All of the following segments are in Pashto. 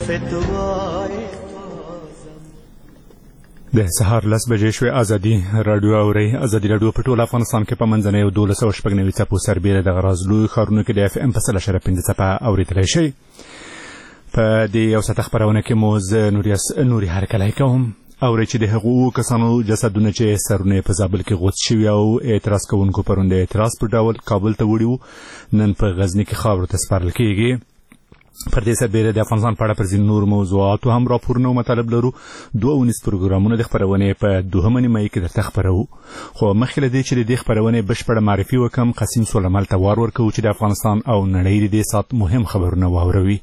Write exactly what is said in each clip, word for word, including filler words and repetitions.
د سهار لس بجې شوې ازادي راډیو اورئ. ازادي راډیو په ټول افغانستان کې په منځنیو دولس سوه شپږ نوي څپو سربیره د غراض لویو ښارونو کې د اف ام په سل اشاره پنځه څپه اورېدلی شئ. په دې یو ساعته خپرونه کې مو زه نوري هرکلی کوم. اورئ چې د هغو کسانو جسدونه چې سرونه یې په زابل کې غوڅ شوي او اعتراض کوونکو پرون د اعتراض په ډول کابل ته وړي وو، نن په غزني کې خاورو ته سپارل کېږي. پر دې سربیره د افغانستان په اړه پر ځینو نور موضوعاتو هم راپورونه او مطالب لرو. دوه اونیز پروګرامونه د خپرونې په دوهمه نیمایي کې درته خپروو. خو مخکې له دې چې د دې خپرونې بشپړه معرفي وکړم، قسیم سولمل ته وار ورکوو چې د افغانستان او نړۍ د دې ساعت مهم خبرونه واوروي.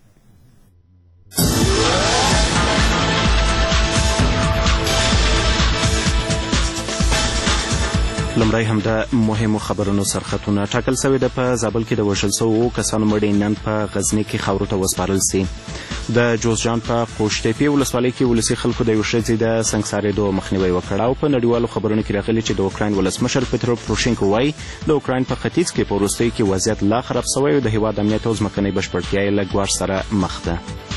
لمړی هم د مهمو خبرونو سرخطونه. ټاکل شوې ده په زابل کې د وژل شوو کسانو مړي نن په غزني کې خاورو ته وسپارل سي. د جوزجان په قوشتېپې ولسوالۍ کې ولسي خلکو د یو ښځې د سنګسارېدو مخنیوی وکړ. او په نړیوالو خبرونو کې راغلي چې د اوکراین ولسمشر پترو پروشینکو وایي د اوکراین په ختیځ کې په وروستیو کې وضعیت لا خراب شوی او د هېواد امنیت او ځمکنۍ بشپړتیا یې له ګواښ سره مخ ده.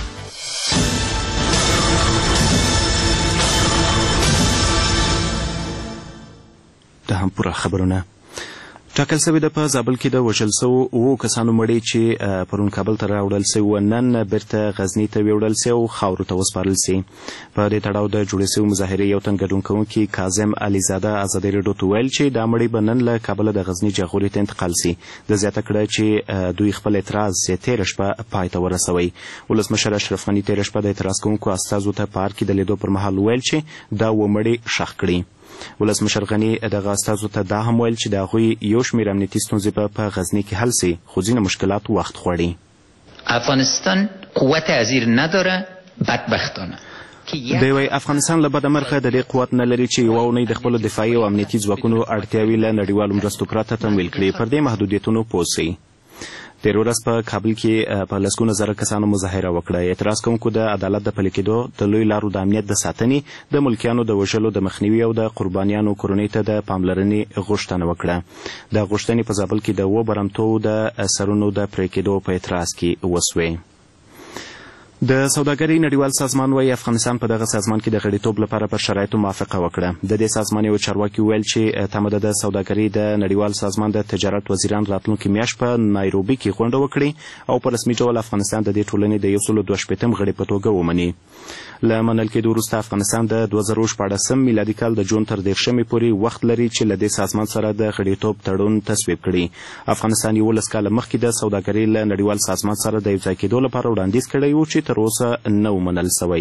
د هم پوره خبرونه. ټاکل شوې ده په زابل کې د وژل شوو اوو کسانو مړي چې پرون کابل ته راوړل شوي وو، نن بیرته غزني ته ویوړل شي او خاورو ته وسپارل شي. په دې تړاو د جوړې شوې مظاهرې یو تن ګډون کوونکي کاظم علیزاده ازادي راډیو ته ویل چې دا مړي به نن له کابله د غزني جاغوري ته انتقال شي. د زیاته کړه چې دوی خپل اعتراض یې تېره شپه پای ته ورسوی. ولسمشر اشرف غني تېره شپه د اعتراض کوونکو استازو ته پارک کې د لیدو پر مهال ویل چې دا اووه مړي ښخ کړي. ولسمشر غني دغه استازو ته دا هم ویل چې د هغوی یو شمېر امنیتي ستونزې به په غزني کې حل سي، خو ځینې مشکلات وخت غواړي. افغانستان قوت ازیر نداره بدبختانه. د یوې افغانستان له بده مرغه د دې قوت نه لري چې یوه اونۍ د خپلو دفاعي او امنیتي ځواکونو اړتیاوې له نړیوالو مرستو پرته تمویل کړي. پر دې محدودیتونو پوه سي. تېره ورځ په کابل کې په لسګونه زره کسانو مظاهره وکړه. اعتراض کوونکو د عدالت د پلي کېدو، د لوی لارو د امنیت د ساتنې، د ملکیانو د وژلو د مخنیوي او د قربانیانو کورنۍ ته د پاملرنې غوښتنه وکړه. د غوښتنې په زابل کې د اووه برمتو د سرونو د پرې کېدو په اعتراض کې وسوې. د سوداګرۍ نړیوال سازمان وايي افغانستان په دغه سازمان کې د غړیتوب لپاره پر شرایطو موافقه وکړه. د دې سازمان یو چارواکي ویل چې تمه ده د سوداګرۍ د نړیوال سازمان د تجارت وزیران راتلونکي میاشت په نایروبي کې غونډه وکړي او په رسمي ډول افغانستان د دې ټولنې د یو سلو دوه شپېتم غړي په توګه ومني. له منل کېدو وروسته افغانستان د دوه زره شپاړسم میلادي کال د جون تر دېرشمې پورې وخت لري چې له دې سازمان سره د غړیتوب تړون تصویب کړي. افغانستان یولس کاله مخکې د سوداګرۍ له نړیوال سازمان سره د یوځای کېدو لپاره وړاندیز کړی و چې تر اوسه نه ومنل شوی.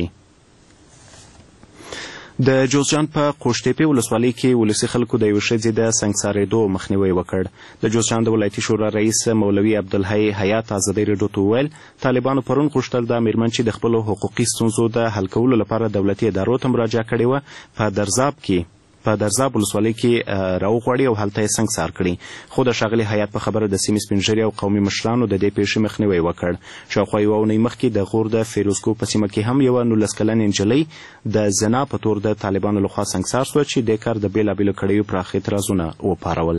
د جوزجان په قوشتېپې ولسوالۍ کې ولسي خلکو د یوې ښځې د سنګسارېدو مخنیوی وکړ. د جوزجان د ولایتي شورا رئیس مولوي عبدالحی حیات ازادي راډیو ته وویل طالبانو پرون غوښتل دا مېرمن چې د خپلو حقوقي ستونزو د حل کولو لپاره دولتي ادارو ته مراجعه کړې وه په درزاب کې په درزاب ولسوالۍ کې راوغواړي او هلته یې سنګسار کړي. خو د ښاغلي حیات په خبره د سیمې سپین ږیري او قومي مشرانو د دې پیښې مخنیوی وکړ. شاوخوا یوه اونۍ مخکې د غور د فیروزکو په سیمه کې هم یوه نولس کلنې نجلۍ د زنا په تور د طالبانو لخوا سنګسار شوه چې دې کار د بېلابېلو کړیو پراخ اعتراضونه وپارول.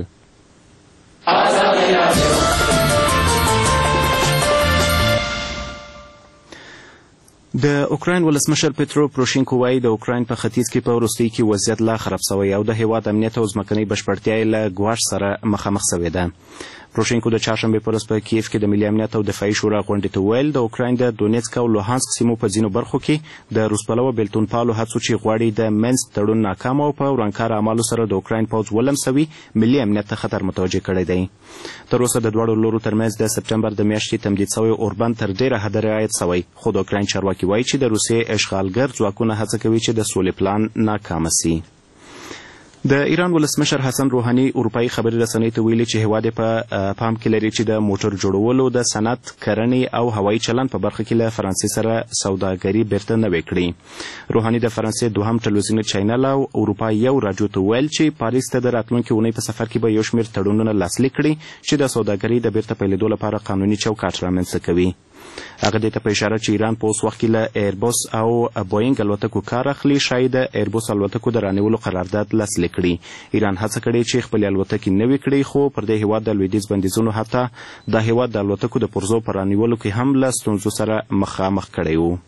د اوکراین ولسمشر پترو پروشینکو وایي د اوکراین په ختیځ کې په وروستیو کې وضعیت لا خراب شوی او د هېواد امنیت او ځمکنۍ بشپړتیا یې له ګواښ سره مخامخ شوې ده. پروشینکو د چهارشنبې په ورځ په کیف کې د ملي امنیت او دفاعي شورا غونډې ته وویل د اوکراین د دونیتسک او لوهانسک سیمو په ځینو برخو کې د روسپلوه بېلتونپالو هڅو چې غواړي د منسک تړون ناکامه او په ورانکاره اعمالو سره د اوکراین پوځ ولمسوي ملي امنیت ته خطر متوجه کړی دی. تر اوسه د دواړو لورو ترمنځ د سپټمبر د میاشتې تمدید شوی اوربند تر ډېره حده رعایت شوی، خو د اوکراین چارواکي وایي چې د روسیې اشغالګر ځواکونه هڅه کوي چې د سولې پلان ناکامه سي. د ایران ولسمشر حسن روحاني اروپایي خبري رسنۍ ته ویلي چې هېواد یې په پام کې لري چې د موټر جوړولو د صنعت، کرنې او هوایي چلند په برخه کې له فرانسې سره سوداګري بیرته نوې کړي. روحاني د فرانسې دوهم ټلویزیوني چینل او اروپا یو راډیو ته ویل چې پاریس ته د راتلونکي اونۍ په سفر کې به یو شمېر تړونونه لاسلیک کړي چې د سوداګرۍ د بیرته پیلېدو لپاره قانوني چوکاټ رامنځته کوي. هغه دې ته په اشاره چې ایران په اوس وخت کې له ایربوس او بوینګ الوتکو کار اخلي شاید د ایربوس الوتکو د رانیولو قرارداد لاسلیک کړي. ایران هڅه کړې چې خپلې الوتکې نوې کړي خو پر دې هیواد د لویدیځ بندیزونو حتی د هیواد د الوتکو د پرزو په رانیولو کې هم له ستونزو سره مخامخ کړی و.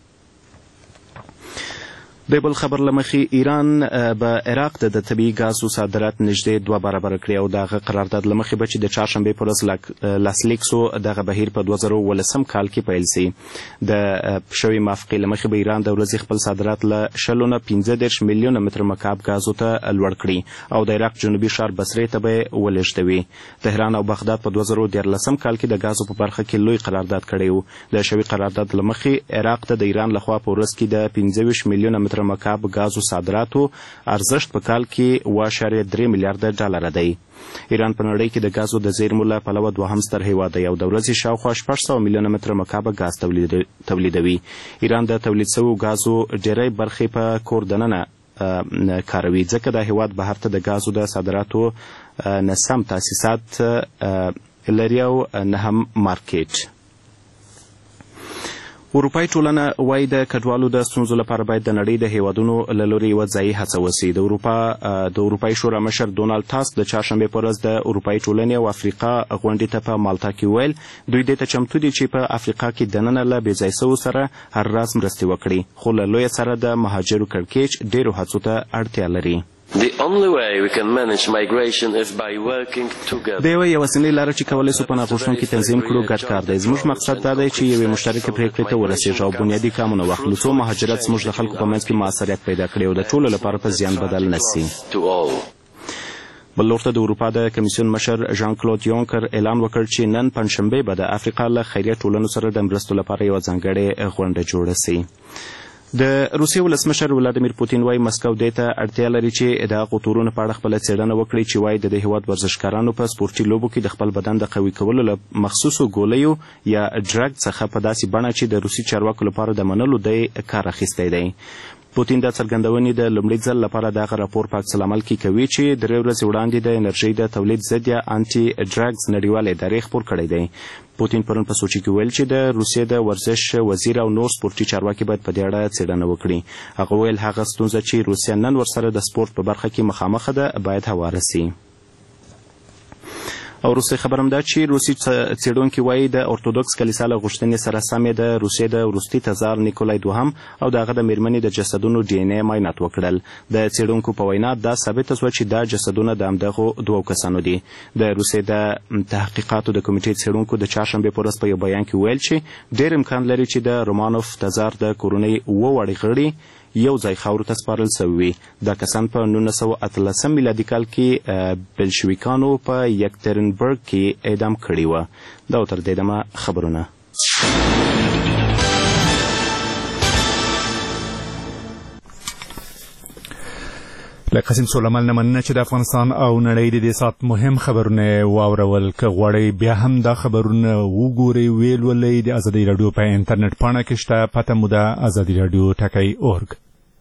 د بل خبر له مخې ایران به عراق ته د طبیعي ګازو صادرات نږدې دوه برابره کړي او د هغه قرارداد له مخې به چې د چهارشنبې په ورځ لاسلیک سو دغه بهیر په دوه زره اوولسم کال کې پیل سي. د شوې موافقې له مخې به ایران د ورځې خپل صادرات له شلو نه پنځه دېرش میلیونه متر مکعب ګازو ته لوړ کړي او د عراق جنوبي ښار بصرې ته به یې ولېږدوي. تهران او بغداد په دوه زره دیارلسم کال کې د ګازو په برخه کې لوی قرارداد کړی و. د شوې قرارداد له مخې عراق ته د ایران لخوا په ورځ کې د پنځه ویشت میلیونه متر مکعب ګازو صادراتو ارزښت په کال کې اوه اعشاریه درې میلیارده ډالره دی. ایران په نړۍ کې د ګازو د زیرمو له پلوه دوهم ستر هیواد دی او د ورځې شاوخوا شپږ سوه میلیونه متر مکعب ګاز تولیدوي. ایران د تولید شویو ګازو ډېری برخې په کور دننه کاروي ځکه دا هیواد بهر ته د ګازو د صادراتو نه سم تاسیسات لري او نه هم مارکیټ. اروپایي ټولنه وایي د کډوالو د ستونزو لپاره باید د نړۍ د هیوادونو له لوري یوه ځایي هڅه وسي. د اروپا د اروپایي شورا مشر ډونالډ تاسک د چهارشنبې په ورځ د اروپایي ټولنې او افریقا غونډې ته په مالټا کې وویل دوی دې ته چمتو دي چې په افریقا کې دننه له بې ځای سوو سره هر راز مرستې وکړي خو له لویه سره د مهاجرو کړکېچ ډېرو هڅو ته اړتیا لري. The only way we can manage migration is by working together. د یوه یوازینۍ لاره چې کولی سو پناه غوښتونکي تنظیم کړو ګډ کار دی. زموږ مقصد دا دی چې یوې مشترکې پرېکړې ته ورسېږو او بنیادي ګامونه واخلو څو مهاجرت زموږ د خلکو په منځ کې موثریت پیدا کړي او د ټولو لپاره په زیان بدل نه سي. بل لور ته د اروپا د کمیسیون مشر ژان کلود یونکر اعلان وکړ چې نن پنجشنبې به د افریقا له خیریه ټولنو سره د مرستو لپاره یوه ځانګړې غونډه جوړه سي. د روسیې ولسمشر ولادیمیر پوتین وایي مسکو دې ته اړتیا لري چې د هغو تورونو په اړه خپله څېړنه وکړي چې وایي د دې هېواد ورزشکارانو په سپورټي لوبو کې د خپل بدن د قوي کولو له مخصوصو ګولیو یا ډرګ څخه په داسې بڼه چې د روسي چارواکو لپاره د منلو دی کار اخیستی دی. پوتین دا څرګندونې د لومړي ځل لپاره دغه راپور په عکس العمل کې کوي چې درې ورځې وړاندې د انرژۍ د تولید ضد یا انټي ډرګز نړیوالې ادارې خپور کړی دی. پوتین پرون په سوچي کې ویل چې د روسیې د ورزش وزیر او نور سپورټي چارواکي باید په دې اړه څېړنه وکړي. هغه ویل هغه ستونزه چې روسیه نن ورسره د سپورټ په برخه کې مخامخ ده باید هواره سي. او روسي خبر هم دا چې روسي څېړونکي وایي د ارتودوکس کلیسا له غوښتنې سره سم یې د روسیې د وروستي تزار نیکولای دوهم او د هغه د میرمنې د جسدونو ډي ان اے معاینات وکړل. د څېړونکو په وینا دا ثابته شوه چې دا جسدونه د همدغو دوو کسانو دي. د روسیې د تحقیقاتو د کمیټې څېړونکو د چهارشنبې په ورځ په یو بیان کې ویل چې ډېر امکان لري چې د رومانوف تزار د کورنۍ اووه واړه غړي یو ځای خاورو ته سپارل سوي وي. دا کسان په نولس سوه اتلسم میلادي کال کې بلشویکانو په یکترنبرګ کې اعدام کړي وه. دا تر دې دمه خبرونه. له قاسم سلیمان نه مننه چې د افغانستان او نړۍ د دې ساعت مهم خبرونه واورول. که غواړئ بیا هم دا خبرونه وګورئ ویلولئ د ازادي راډیو په انټرنیټ پاڼه کې شته. پته مو ده ازادي راډیو ټکی اورګ.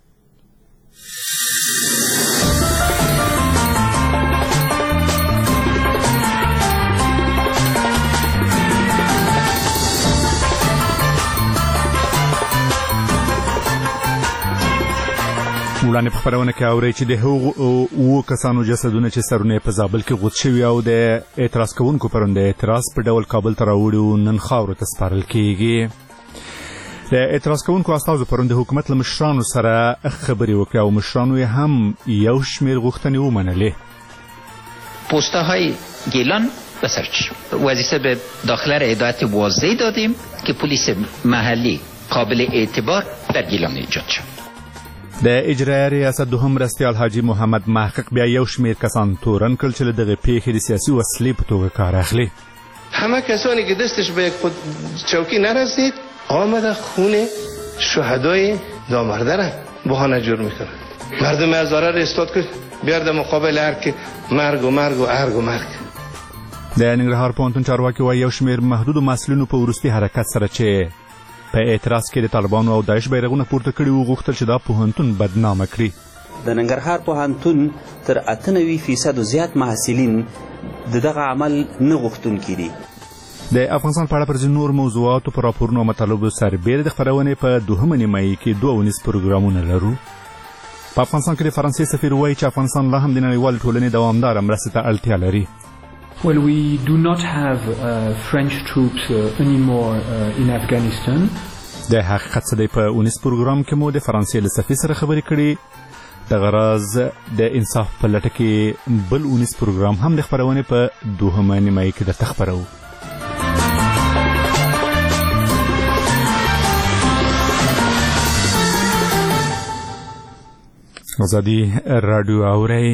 وړاندې په خپرونه کې اورئ چې د هغو اوو کسانو جسدونه چې سرونه په زابل کې غوڅ شوي او د اعتراض کوونکو پرون د اعتراض په ډول کابل ته راوړي نن خاورو ته سپارل کېږي. د اعتراض کوونکو استازو پرون د حکومت له مشرانو سره خبرې وکړې او مشرانو یې هم یو شمېر غوښتنې ومنلې. پست‌های گیلان بسر شد. وظیفه به داخله را هدایت واضحی دادیم که پلیس محلی قابل اعتبار در گیلان ایجاد شد. د اجرایه ریاست دوهم مرستیال حاجي محمد محقق بیا یو شمېر کسان تورن کړل چې له دغې پیښې د سیاسي وسلې په توګه کار اخلي. همه کسانی که دستش به یک چوکی نرسید آمده خون شهدای نامرده را بهانه جور میکنه. مردم هزاره را استاد کرد بیارده مقابل هر که مرگ و مرگ و ارگ و مرگ. د ننګرهار پوهنتون چارواکي وایي یو شمېر محدودو محصلینو په وروستي حرکت سره چې په اعتراض کې د طالبانو او داعش بیرغونه پورته کړي وو غوښتل چې دا پوهنتون بدنامه کړي. د ننګرهار پوهنتون تر اته نوي فیصدو زیات محصلین د دغه عمل نه غوښتونکي دي. د افغانستان په اړه پر ځینو نور موضوعاتو په راپورونو او مطالبو سربېره د خپرونې په دوهمه نیمایي کې دوه ونیز پروګرامونه لرو. په افغانستان کې د فرانسې سفیر وایي چې افغانستان لا هم د نړیوالې ټولنې دوامداره مرستې ته اړتیا لري. Well, we do not have uh, French troops uh, anymore uh, in Afghanistan. د حقیقت څه دی په ونیز پروګرام کې مو د فرانسې له سفیر سره خبرې کړې. د غراز د انصاف په لټه کې بل ونیز پروګرام هم د خپرونې په دوهمه نیمایي کې درته خپروو. ازادي راډیو اورئ.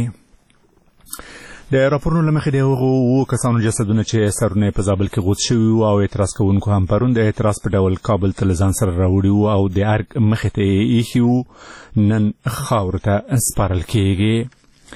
د راپورونو له مخې د هغو اوو کسانو جسدونه چې سرونه په زابل کې غوڅ شوي وو او اعتراض کوونکو هم پرون د اعتراض په ډول کابل ته له ځان سره راوړي وو او د ارګ مخې ته یې ایښي وو، نن خاورو ته سپارل کېږي.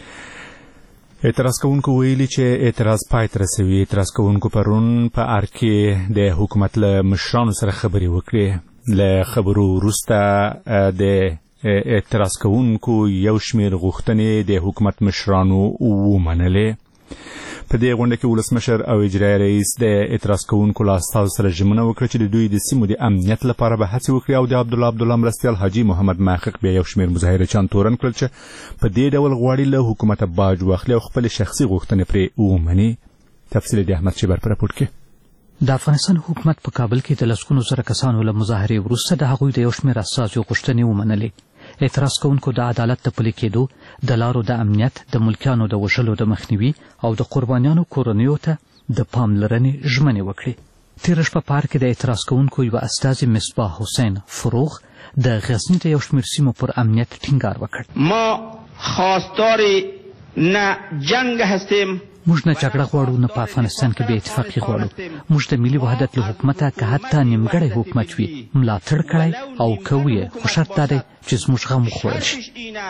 اعتراض کوونکو ویلي چې اعتراض پای ته رسوي. اعتراض کوونکو پرون په ارګ کې د حکومت له مشرانو سره خبرې وکړې. له خبرو وروسته د اعتراض کوونکو یو شمېر غوښتنې د حکومت مشرانو ومنلې. په دې غونډه کې ولسمشر او اجرایي رئیس د اعتراض کوونکو له استازو سره ژمنه وکړه چې د دوی د سیمو د امنیت لپاره به هڅې وکړي او د عبدالله عبدالله مرستیال حاجي محمد محقق بیا یو شمېر مظاهرچیان تورن کړل چې په دې ډول غواړي له حکومته باج واخلي او خپلې شخصي غوښتنې پرې ومني. تفصیل د احمد شیبر په راپور کې. د افغانستان حکومت په کابل کې د لسګونو زره کسانو له مظاهرې وروسته د هغوی د یو شمېر اساسي غوښتنې ومنلې. اعتراض کوونکو د عدالت د پلي کېدو، د لارو د امنیت، د ملکیانو د وژلو د مخنیوي او د قربانیانو کورنیو ته د پاملرنې ژمنې وکړې. تېره شپه په ارګ کې د اعتراض کوونکو یوه استازي مصباح حسین فروغ د غزني د یو شمېر سیمو پر امنیت ټینګار وکړ. ما خواستار نه جنگ هستیم، موږ نه جګړه غواړو، نه په افغانستان کې بې اتفاقي غواړو. موږ د ملي وحدت له حکومته که حتی نیمګړی حکومت وي ملاتړ کړی او کوو یې، خو شرط دا دی چې زموږ غم وخوړل شي.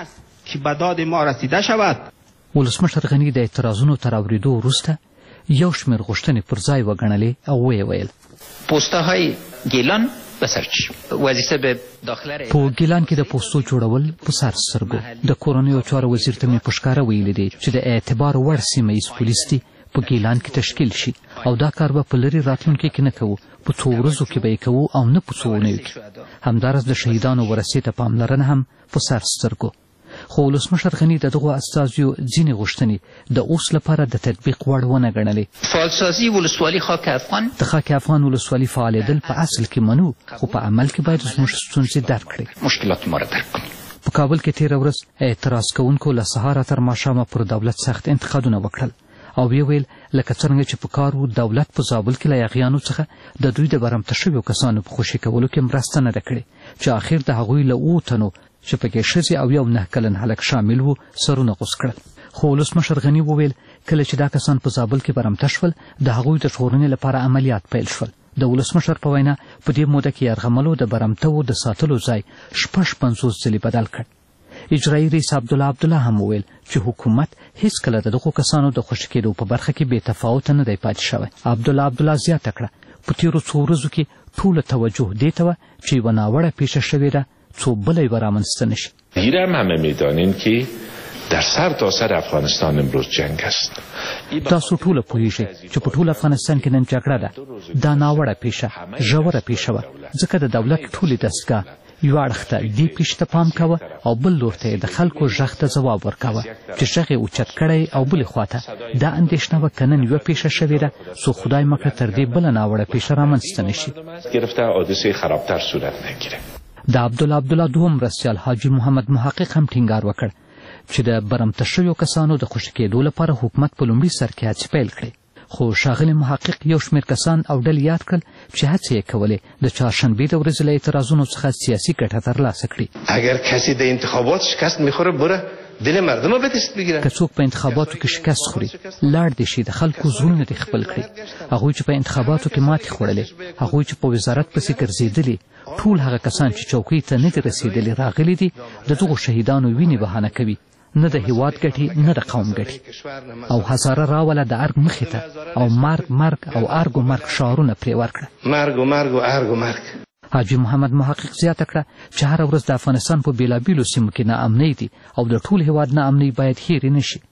که به داد ما رسیده شود. ولسمشر غني د اعتراضونو تر اورېدو وروسته یو شمېر غوښتنې پر ځای وګڼلې او ویې ویل پوسته‌های گیلان بسرچ وظیفه به داخل په ګیلان کې د پوستو جوړول په سر سترګو. د کورنیو چارو وزیر ته مې په ښکاره ویلي دی چې د اعتبار وړ سیمه ییز پولیس دي په ګیلان کې تشکیل شي او دا کار به په لرې راتلونکي کې نه کوو، په څو ورځو کې به یې کوو او نه په څو اونیو کې. همداراز د شهیدانو ورثې ته پاملرنه هم په سر سترګو. خو ولسمشر غني د دغو استازیو ځینې غوښتنې د اوس لپاره د تطبیق وړ ونه ګڼلې. فعالسازي ولسوالي خاک افغان د خاک افغان ولسوالي فعالېدل په اصل کې منو، خو په عمل کې باید زموږ ستونزې درک کړي. مشکلات ما را درک کړي. په کابل کې تېره ورځ اعتراض کوونکو له سهاره تر ماښامه پر دولت سخت انتقادونه وکړل او ویې ویل لکه څرنګه چې په کار و دولت په زابل کې له یاغیانو څخه د دوی د برمته شویو کسانو په خوشي کولو کې مرسته نه ده کړې، چې آخر د هغوی له اوو تنو چې پکې ښځې او یو نه کلن هلک شامل وو سرونه غوڅ کړل. خو ولسمشر غني وویل کله چې دا کسان په زابل کې برمته شول د هغوی د ژغورنې لپاره عملیات پیل شول. د ولسمشر په وینا په دې موده کې یرغملو د برمتو د ساتلو ځای شپږ پنځوس ځلې بدل کړ. اجرایي رئیس عبدالله عبدالله هم وویل چې حکومت هیڅکله د دغو کسانو د خوشي کېدو په برخه کې بې تفاوته نه دی پاتې شوی. عبدالله عبدالله زیاته کړه په تېرو څو ورځو کې ټوله توجه دې ته وه چې یوه ناوړه پیښه شوې ده څو بله یې به رامنځته نه شي. گیرم همه میدانیم که در سر تا سر افغانستان امروز جنگ است. تاسو ټوله پوهیږئ چې په ټول افغانستان کې نن جګړه ده. دا ناوړه پیښه ژوره پیښه وه، ځکه د دولت ټولې دستګاه یو اړخ ته دې پیښې ته پام کوه او بل لور ته یې د خلکو غږ ته ځواب ورکوه چې غږ یې اوچت کړی او بلې خواته دا اندېښنه وه که نن یوه پیښه شوې ده څو خدای مکړه تر دې بله ناوړه پیښه رامنځته نه شي. گرفته حادثه خرابتر صورت نگیره. د عبدالله عبدالله دوهم مرستیال حاجي محمد محقق هم ټینګار وکړ چې د برمته شویو کسانو د خوشي کېدو لپاره حکومت په لومړي سر کې هڅې پیل کړې. خو ښاغلي محقق یو شمېر کسان او ډلې یاد کړل چې هڅې یې کولې د چهارشنبې د ورځې له اعتراضونو څخه سیاسي ګټه ترلاسه کړي. اگر کسی د انتخابات شکست میخوره بره دل مردم رو به دست بگیره. که څوک په انتخاباتو کې شکست خوري لاړ دې شي د خلکو زړونه دې خپل کړي. هغوی چې په انتخاباتو کې ماتې خوړلې، هغوی چې په وزارت پسې ګرځېدلي، ټول هغه کسان چې چوکۍ ته نه دي رسېدلي راغلي دي د دغو شهیدانو وینې بهانه کوي، نه د هیواد ګټي نه د قوم ګټي. او هزاره راوله د ارګ مخې ته او مرګ مرګ او ارګ و مرګ شعارونه پرې ورکړه. مرګ و مرګ و ارګ و مرګ. حاجي محمد محقق زیاته کړه چې هره ورځ د افغانستان په بېلابېلو سیمو کې ناامنۍ دي او د ټول هیواد ناامنۍ باید هېرې نه شي.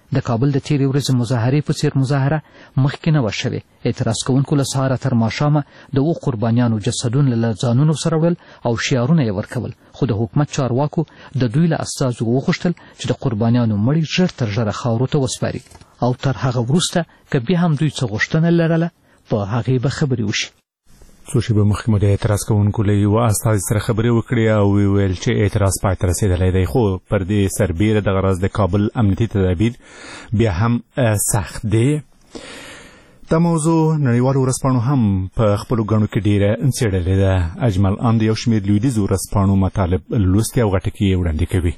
د کابل د تیرې ورځې مظاهرې په څیر مظاهره مخکې نه وه شوې. اعتراض کوونکو له سهاره تر ماښامه د اوو قربانیانو جسدونه له ځانونو سره وړل او شعارونه یې ورکول، خو د حکومت چارواکو د دوی له استازو وغوښتل چې د قربانیانو مړي ژر تر ژره خاورو ته وسپاري او تر هغه وروسته که بیا هم دوی څه غوښتنه لرله په هغې به خبرې وشي. څو شېبې مخکې مو د اعتراض کوونکو له یوه استازي سره خبرې وکړې او ویل چې اعتراض پای ته رسېدلی دی، خو پر دې سربیره دغه راز د کابل امنیتي تدابیر بیا هم سخت دی. دا موضوع نړیوالو ورځپاڼو هم په خپلو ګڼو کې ډېره څېړلې ده. اجمل آن د یو شمېر لویدیځو ورځپاڼو مطالب لوستي او غټه کې یې وړاندې کوي.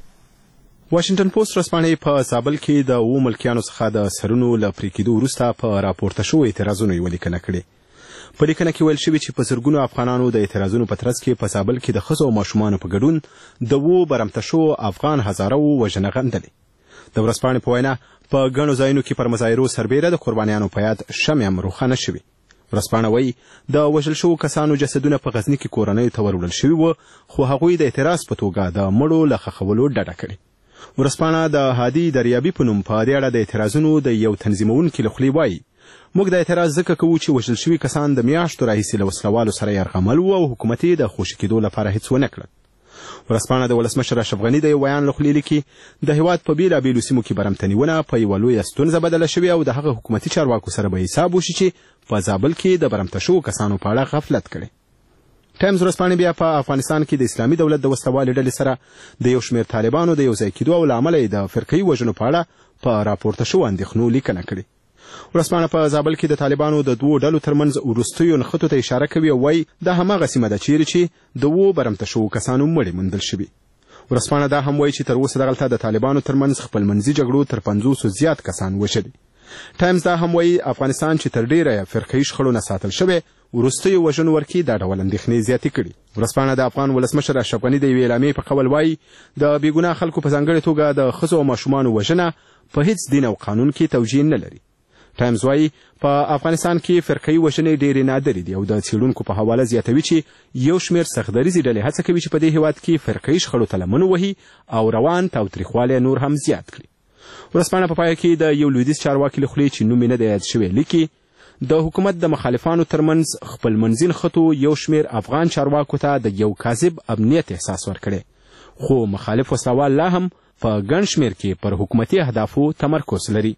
واشنګټن پوسټ ورځپاڼې په زابل کې د اوو ملکیانو څخه د سرونو له پرې کېدو وروسته په راپورته شوو اعتراضونو یوه لیکنه کړې. په لیکنه کې ویل شوي چې په زرګونو افغانانو د اعتراضونو په ترڅ کې په زابل کې د ښځو او ماشومانو په ګډون د اوو برمته شوو افغان هزارهو وژنه غندلې. د ورځپاڼې په وینا په ګڼو ځایونو کې پر مظاهرو سربیره د قربانیانو په یاد شمع هم روښانه شوي. ورځپاڼه وایي د وژل شوو کسانو جسدونه په غزني کې کورنیو ته وروړل شوي وو، خو هغوی د اعتراض په توګه د مړو له ښخولو ډډه کړې. ورځپاڼه د هادي دریابي په نوم په دې اړه د اعتراضونو د یو تنظیمونکي له خولې وایي موږ د اعتراض ځکه کوو چې وژل شوي کسان د میاشتو راهیسې له وسلوالو سره یرغمل وو او حکومت یې د خوشي کېدو لپاره هېڅ ونه کړل. ورځپاڼه د ولسمشر اشرف غني د یو بیان له خولې لیکي د هېواد په بېلابېلو سیمو کې برمتنیونه په یوه لویه ستونزه بدله شوې او د هغه حکومتي چارواکو سره به حساب وشي چې په زابل کې د برمته شوو کسانو په اړه غفلت کړی. ټایمز ورځپاڼې بیا په افغانستان کې د اسلامي دولت د وسلوالې ډلې سره د یو شمېر طالبانو د یو ځای کېدو او له امله یې د فرقهیي وژنو په اړه په راپورته شوو اندېښنو لیکنه کړې. ورځپاڼه په زابل کې د طالبانو د دوو ډلو ترمنځ وروستیو نښتو ته اشاره کوي او وایي دا هماغه سیمه ده چیرې چې د اوو برمته شوو کسانو مړي موندل شوي. ورځپاڼه دا هم وایي چې تر اوسه دغلته د طالبانو ترمنځ خپلمنځي جګړو تر پنځوسو زیات کسان وژلي. ټایمز دا هم وایي افغانستان چې تر ډیره فرقهیي شخړو نه ساتل شوی وروستیو وژنو ورکې دا ډول اندېښنې زیاتې کړي. ورځپاڼه د افغان ولسمشر اشرف غني د یوې اعلامیې په قول وایي د بېګناه خلکو په ځانګړې توګه د ښځو او ماشومانو وژنه په هیڅ دین او قانون کې توجیه نه لري. ټایمز وایي په افغانستان کې فرقهیي وژنې ډېرې نادرې دي او د څېړونکو په حواله زیاتوي چې یو شمېر سختدریځې ډلې هڅه کوي چې په دې هېواد کې فرقهیي شخړو ته لمن ووهي او روان تاوتریخوالی نور هم زیات کړي. ورځپاڼه په پایله کې د یو لویدیځ چارواکي له خولې چې نوم یې نه دی یاد شوی لیکي د حکومت د مخالفانو ترمنځ خپلمنځي نښتو یو شمېر افغان چارواکو ته د یو کاذب امنیت احساس ورکړی، خو مخالف وسلوال لا هم په ګڼ شمېر کې پر حکومتي اهدافو تمرکز لري.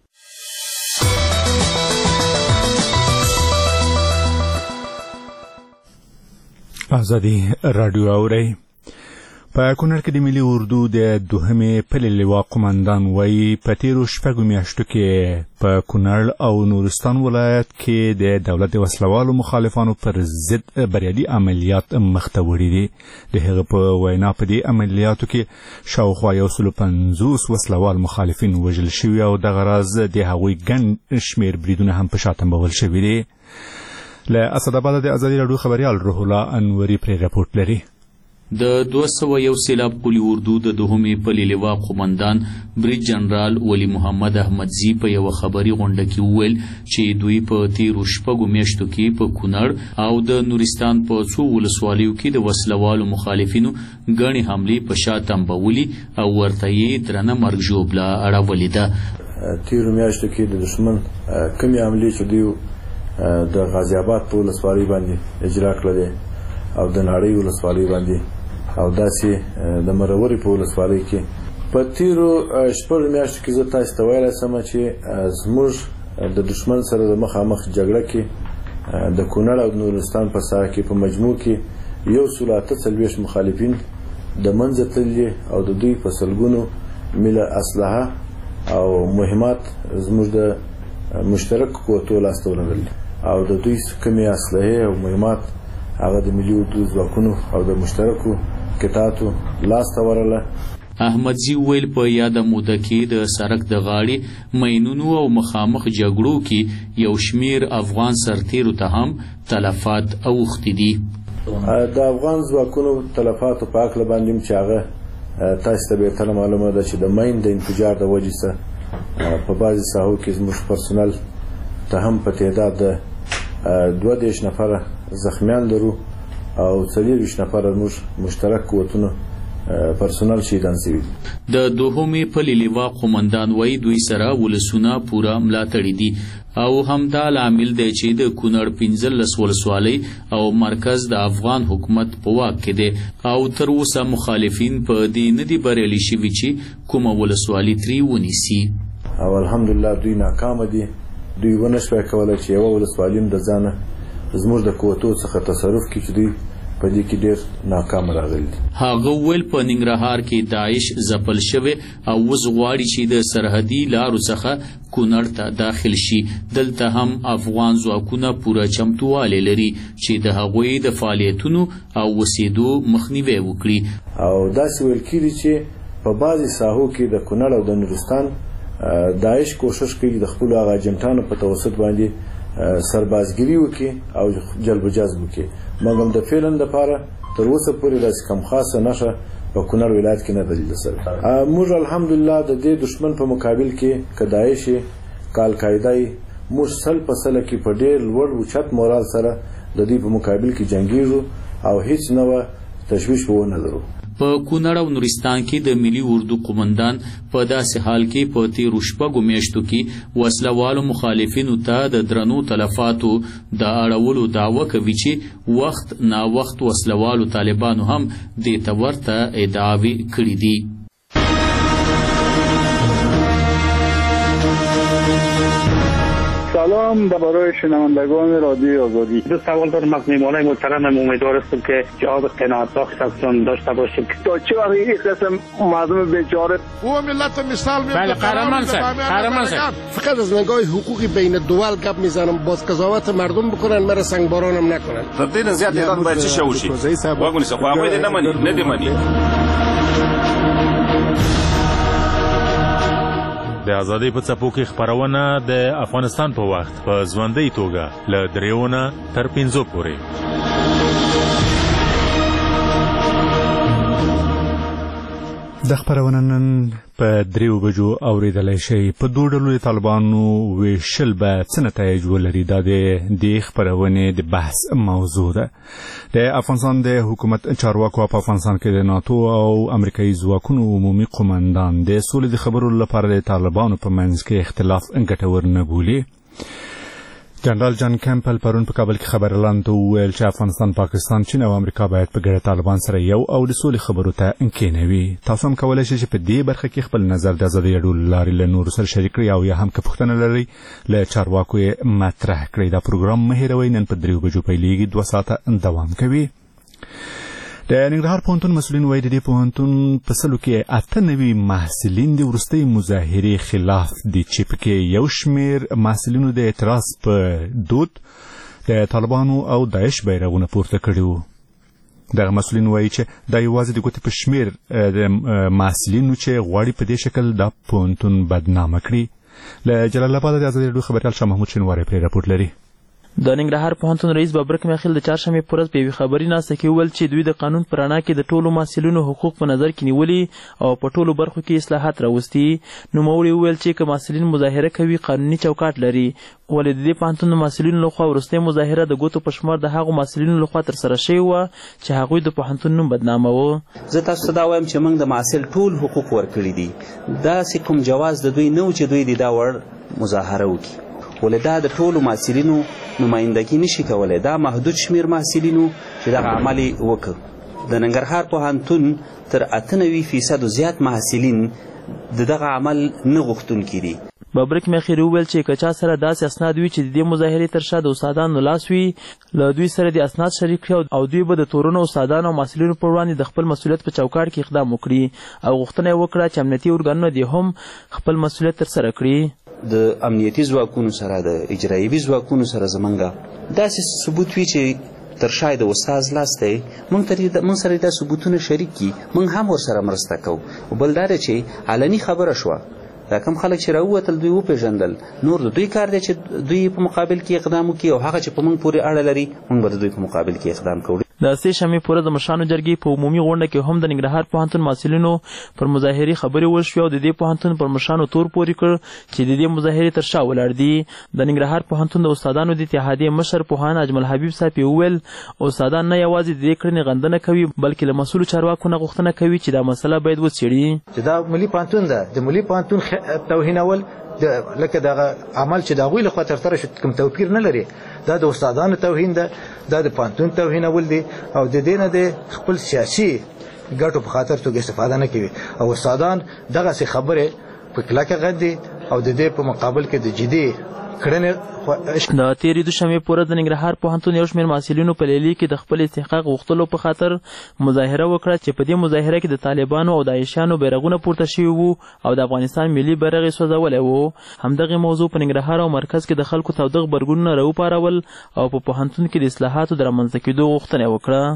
ازادي راډیو اورئ. په کونړ کې د ملي اردو د دوهمې پلې لواء قمندان وایي په تېرو شپږو میاشتو کې په کونړ او نورستان ولایت کې د دولت د وسلوالو مخالفانو پر ضد بریالي عملیات مخته وړي دي. د هغه په وینا په دې عملیاتو کې شاوخوا یو سلو پنځوس وسلوال مخالفین وژل شوي او دغه راز د هغوی ګڼ شمېر بریدونه هم په شا تمبول شوي دي. له اسداباده د ازادي راډیو خبریال روح الله انوري پرې راپورټ لري. د دوه سوه یو سیلاب قلي اردو د دوهمې پلې لواء قمندان بریج جنرال ولی محمد احمدزي په یوه خبري غونډه کې وویل چې دوی په تیرو شپږو میاشتو کې په کونړ او د نورستان په څو ولسوالیو کې د وسلوالو مخالفینو ګڼې حملې په شا تمبولي او ورته یې درنه مرګ ژوبله اړولې ده. تیرو میاشتو کې د دښمن کمې حملې چې دوی د غازي آباد په ولسوالۍ باندې اجرا کړلې او د ناړۍ ولسوالۍ باندې او داسې د مرورې په ولسوالۍ کې په تیرو شپږو میاشتو کې زه تاسو ته ویلی سم چې زموږ د دښمن سره د مخامخ جګړه کې د کونړ او نورستان په ساحه کې په مجموع کې یو سلو اته څلوېښت مخالفین د منځه تللي او د دوی په سلګونو میله اسلحه او مهمات زموږ د مشترک قوتو لاسته ورغلي او د دوی کمې اسلحې او مهمات هغه د ملي اردو ځواکونو او د مشترکو قطعاتو لاسته ورغله. احمدزي ویل په یاده موده کې د سړک د غاړې مینونو او مخامخ جګړو کې یو شمیر افغان سرتیرو ته هم تلفات اوښتي دي. د افغان ځواکونو تلفاتو په هکله باندې چې هغه تاسو ته بهتره معلومه ده چې د مین د انفجار د وجې څخه په بعضې ساحو کې زموږ پرسونل ته هم په تعداد د دوه دېرش نفره زخمیان لرو او څلېرویشت نفره زموږ مشترک قوتونو پرسونل شهیدان شوي د دوهمې پلې لوا قومندان وایي دوی سره ولسونه پوره ملاتړي دي او همدا لامل دی چې د کونړ پنځلس ولسوالۍ او مرکز د افغان حکومت په واک کې دی او تر اوسه مخالفین په دې نه دي بریالي شوي چې کومه ولسوالي ترې ونیسي او الحمدلله دوی ناکامه دي دوی ونه شوی کولی چې یوه ولسوالي هم د ځانه زموږ د قوتو څخه تصرف کړي چې دوی په دې کې ډېر ناکام راغلي دي هغه وویل په ننګرهار کې داعش ځپل شوی او اوس غواړي چې د سرحدي لارو څخه کونړ ته داخل شي دلته هم افغان ځواکونه پوره چمتووالی لري چې د هغوی د فعالیتونو او وسیدو مخنیوی وکړي او داسې ویل کېږي چې په بعضې ساحو کې د کونړ او د نورستان داعش کوشش کوي د خپلو هغه اجنټانو په توسط باندې سربازګري وکړي او جلب و جذب وکړي مګر د فعلا دپاره تر اوسه پورې داسې کم خاصه نښه په کونړ ولایت کې نه ده لیدل سوې موږ الحمدلله د دې دشمن په مقابل کې که داعش یې که القاعده یې موږ سل په سله کې په ډېر لوړ اوچت مورال سره د دوی په مقابل کې جنګېږو او هیڅ نوه تشویش به ونه لرو په کونړ او نورستان کې د ملي اردو قومندان په داسې حال کې په تیرو شپږو میاشتو کې وسلوالو مخالفینو ته د درنو تلفاتو د اړولو دعوه کوي چې وخت ناوخت وسلوالو طالبانو هم دې ته ورته ادعاوې کړي دي سلام برای شنوندگان رادیو آزادی. دو سوال دارم مقنیمانه محترم امیدوار هستم که جواب قناعت بخش ازتون داشته باشیم. تا چه وقت این قسم مردم بیچاره او ملت مثال میاد. بله قهرمان صاحب قهرمان صاحب فقط از نگاه حقوقی بین دول گپ میزنم باز قضاوت مردم بکنن مرا سنگبارانم نکنن. تر دې نه زیات ایران باید څه وشي واګونی څه خو هغوی دې نه مني نه دې مني د ازادۍ په څپو کې خپرونه د افغانستان په وخت په ژوندۍ توګه له دریو نه تر پنځو پورې د خپرونه نن په دریو بجو اوریدلی شي په دوه ډلو د طالبانو ویشل به څه نتایج ولري دا د دې خپرونې د بحث موضوع ده د افغانستان د حکومت چارواکو په افغانستان کې د ناتو او امریکایي ځواکونو عمومي قومندان د سولې د خبرو لپاره د طالبانو په منځ کې اختلاف ګټور نه بولي جنرال جان کمپل پرون په کابل کې خبرلاند وویل چې افغانستان پاکستان چین او امریکا باید په ګډه طالبان سره یو او د سولې خبرو ته کېنوي تاسو هم کولی شئ چې په دې برخه کې خپل نظر د ازادۍ راډیو له لارې له نورو سره شریک کړئ او یا هم که پوښتنه لرئ له چارواکو یې مطرح کړئ دا پروګرام مه هېروئ نن په دریو بجو پیلېږي دوه ساعته دوام کوي د ننګرهار پوهنتون مسؤلین وایي د دې پوهنتون په سلو کې اته نوي محصلین د وروستۍ مظاهرې خلاف دي چې پکې یو شمېر محصلینو د اعتراض په دود د طالبانو او داعش بیرغونه پورته کړي وو دغه مسؤلین وایي چې دا یوازې د ګوتې په شمېر د محصلینو چې غواړي په دې شکل دا پوهنتون بدنامه کړي له جلال آباد د ازادۍ راډیو خبریال شاه محمود شینواری پرې راپورټ لري د ننګرهار پوهنتون رئیس بابرک میخیل د چهارشنبې په ورځ په یوې خبري ناسته کې وویل چې دوی د قانون په رڼا کې د ټولو محصلینو حقوق په نظر کې نیولي او په ټولو برخو کې اصلاحات راوستي نوموړي وویل چې که محصلین مظاهره کوي قانوني چوکاټ لري ولې د دې پوهنتون د محصلینو لخوا وروستۍ مظاهره د ګوتو په شمار د هغو محصلینو لخوا ترسره شوې وه چې هغوی د پوهنتون نوم بدناموه زه تاسو ته دا وایم چې موږ د محصل ټول حقوق ورکړي دي داسې کوم جواز د دوی نه و چې دوی د دا وړ مظاهره وکړي ولې دا د ټولو محصلینو نمایندګي نشي کولی دا محدود شمیر محصلینو چې دغه عمل یې وکړ د ننګرهار پوهنتون تر اته نوي فیصدو زیات محصلین د دغه عمل نه غوښتونکي دي بابرک میخیر وویل چې که چا سره داسې اسناد وي چې د دې مظاهرې تر شا د استادانو لاس وي له دوی سره د اسناد شریک کړي او دوی به د تورنو استادانو او محصلینو پر وړاندې د خپل مسؤلیت په چوکاټ کې اقدام وکړي او غوښتنه یې وکړه چې امنیتي ارګانونه دې هم خپل مسؤلیت ترسره کړي د امنیتي ځواکونو سره د اجرایوي ځواکونو سره زمونږ داسې ثبوت وي چې تر شا د استاز لاس دی موږ سره دا ثبوتونه شریک کړي موږ هم ورسره مرسته کوو بل دا ده چې علني خبره شوه دا کوم خلک چې راووتل دوی وپېژندل نور د دوی کار دی چې دوی په مقابل کې اقدام وکړي او هغه چې په موږ پورې اړه لري موږ به د دوی په مقابل کې اقدام کوو د سې شنبې په ورځ د مشرانو جرګې په عمومي غونډه کې هم د ننګرهار پوهنتون محصلینو پر مظاهرې خبرې وشوې او د دې پوهنتون پر مشرانو تور پورې کړ چې د دې مظاهرې تر شا ولاړ دي. د ننګرهار پوهنتون د استادانو د اتحادیې مشر پوهاند اجمل حبیب صاحب وویل استادان نه یوازې د دې کړنې غندنه کوي بلکې له مسؤلو چارواکو نه غوښتنه کوي چې دا مسله باید وڅېړي. چې دا ملي پوهنتون ده د ملي پوهنتون توهینول لکه دغه عمل چې د هغوی لخوا ترسره شو کوم توپیر نه لري دا د استادانو توهین ده دا د پوهنتون توهینول دي او د دې نه د خپل سیاسي ګټو په خاطر توګه استفاده نه کوي او استادان دغسې خبرې په کلکه غندي او د دې په مقابل کې د جدي د تیرې دوشنبې په ورځ د ننګرهار پوهنتون یو شمېر محصلینو په لیلي کې د خپل استحقاق غوښتلو په خاطر مظاهره وکړه چې په دې مظاهره کې د طالبانو او داعشیانو بیرغونه پورته شوي وو او د افغانستان ملي بیرغ یې سوځولی و. همدغې موضوع په ننګرهار او مرکز کې د خلکو تاوده غبرګونونه راوپارول او په پوهنتون کې د اصلاحاتو د رامنځته کېدو غوښتنه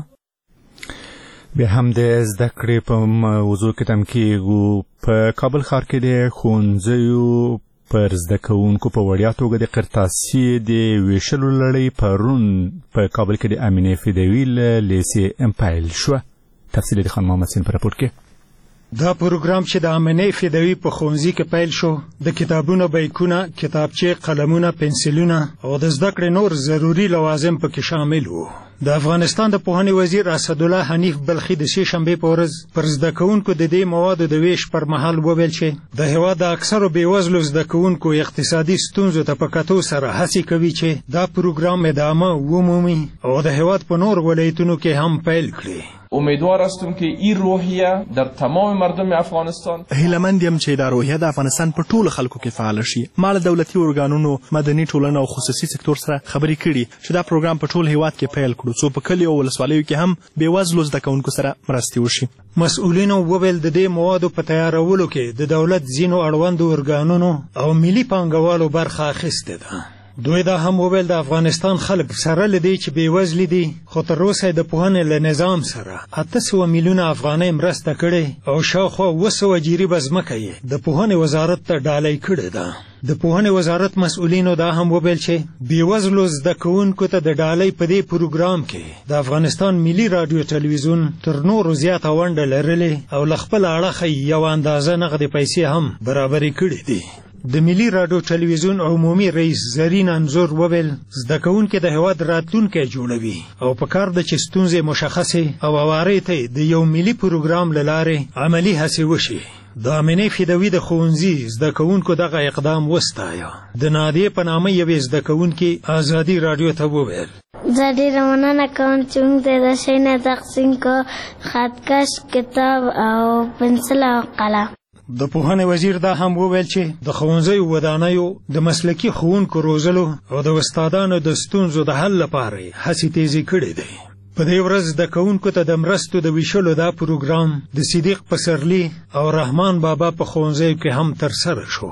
وکړه. بیا هم د زده کړې په موضوع کې تم کېږو. په کابل ښار کې د ښوونځیو پر زده کوونکو په وړیا توګه د قرطاسي د ویشلو لړۍ پرون په کابل کې د امینې فدوي له لیسې پیل شوه. تفصیل د خان محمد سین په راپور کې. دا پروګرام چې د امینې فدوي په ښوونځي کې پیل شو د کتابونو بیکونه کتابچې قلمونه پنسلونه او د زده کړې نور ضروري لوازم پکې شامل وو. د افغانستان د پوهنې وزیر اسدالله حنیف بلخي د سې شنبې په ورځ پر زده کوونکو د دې موادو د ویش پر مهال وویل چې د هېواد د اکثرو بېوزلو زده کوونکو اقتصادي ستونزو ته په کتو سره هڅې کوي چې دا پروګرام ادامه ومومي او د هېواد په نور ولایتونو کې هم پیل کړي. امیدوار هستم که این روحیه در تمام مردم افغانستان هیلهمند یم چې دا روحیه د افغانستان په ټولو خلکو کې فعال شي. ما له دولتي ارګانونو مدني ټولنه او خصوصي سکتور سره خبرې کړي چې دا پروګرام په ټول هیواد کې پیل کړو څو په کلیو او ولسوالیو کې هم بېوزلو زده کوونکو سره مرستې وشي. مسؤلینو وویل د دې موادو په تیارولو کې د دولت ځینو اړوندو ارګانونو او ملي پانګوالو برخه اخیستې ده. دوی دا هم وویل د افغانستان خلک سره له دې چې بېوزلي دي خو تر اوسه د پوهنې له نظام سره اته سوه میلیونه افغانۍ مرسته کړې او شاوخوا اوه سوه جریبه ځمکه یې د پوهنې وزارت ته ډالۍ کړې ده. د پوهنې وزارت مسؤلینو دا هم وویل چې بېوزلو زده کوونکو ته د ډالۍ په دې پروګرام کې د افغانستان ملي راډیو ټلویزیون تر نورو زیاته ونډه لرلې او له خپله اړخه یوه اندازه نغدې پیسې هم برابرې کړې دي. د ملي راډیو ټلویزیون عمومي رئیس زرین انځور وویل زده کوونکي د هېواد راتلونکی جوړوي او په کار ده چې ستونزې مشخصې او هوارۍ ته د یو ملي پروګرام له لارې عملي هڅې وشي. د امینې فدوي د ښوونځي زده کوونکو دغه اقدام وستایه. د نادیې په نامه یوې زده کوونکي ازادي راډیو ته وویل زه ډېره مننه کوم چې موږ ته د شی نه تقسیم کړو خطکش کتاب او پنسل او قلم. د پوهنې وزیر دا هم وویل چې د ښوونځیو ودانیو د مسلکي ښوونکو روزلو او د استادانو د ستونزو د حل لپاره هڅې تیزې کړې دي. په دې ورځ زده کوونکو ته د مرستو د ویشلو دا پروګرام د صدیق پسرلي او رحمان بابا په ښوونځیو کې هم ترسره شو.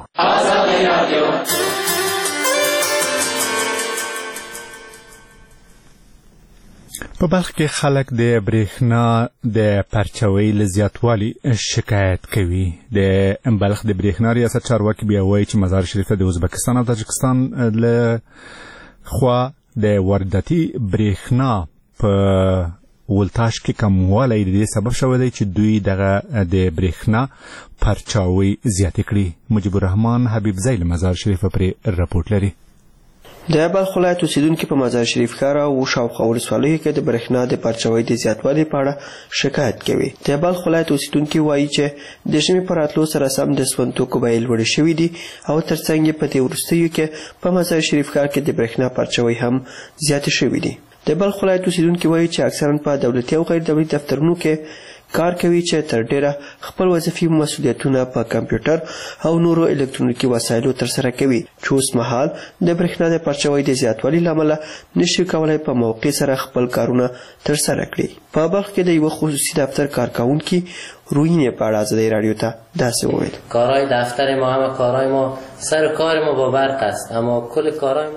په بلخ کې خلک د برېښنا د پرچاوۍ له زیاتوالي شکایت کوي. د بلخ د برېښنا ریاست چارواکي بیا وایي چې مزار شریف ته د ازبکستان او تاجکستان له خوا د وارداتي برېښنا په ولتاژ کې کموالی د دې سبب شوی دی چې دوی دغه د برېښنا پرچاوۍ زیاتې کړي. مجیب الرحمن حبیب زی له مزار شریف پرې راپورټ لري. د بلخ ولایت اوسیدونکي په مزار شریف ښار او شاوخوا ولسوالیو کې د برېښنا د پرچاوۍ د زیاتوالي په اړه شکایت کوي. د بلخ ولایت اوسیدونکي وایي چې د ژمي په راتلو سره سم د سون توکو بیې لوړې شوي دي او ترڅنګ یې په دې وروستیو کې په مزار شریف ښار کې د برېښنا پرچاوۍ هم زیاتې شوي دي. د بلخ ولایت اوسیدونکي وایي چې اکثرا په دولتي او غیر دولتي دفترونو کې کار کوي چې تر ډیره خپل وظیفي مسؤلیتونه په کمپیوټر او نورو الکترونیکي وسایلو ترسره کوي چې اوس مهال د برېښنا د پرچاوۍ د زیاتوالي له امله نشي کولی په موقع سره خپل کارونه ترسره کړي. په بلخ کې د یوه خصوصي دفتر کارکوونکي روینې په اړه ازادۍ راډیو ته داسې وویل. کارهای دفتر ما همه کارهای ما سر کار ما با برق است اما کل کارهای ما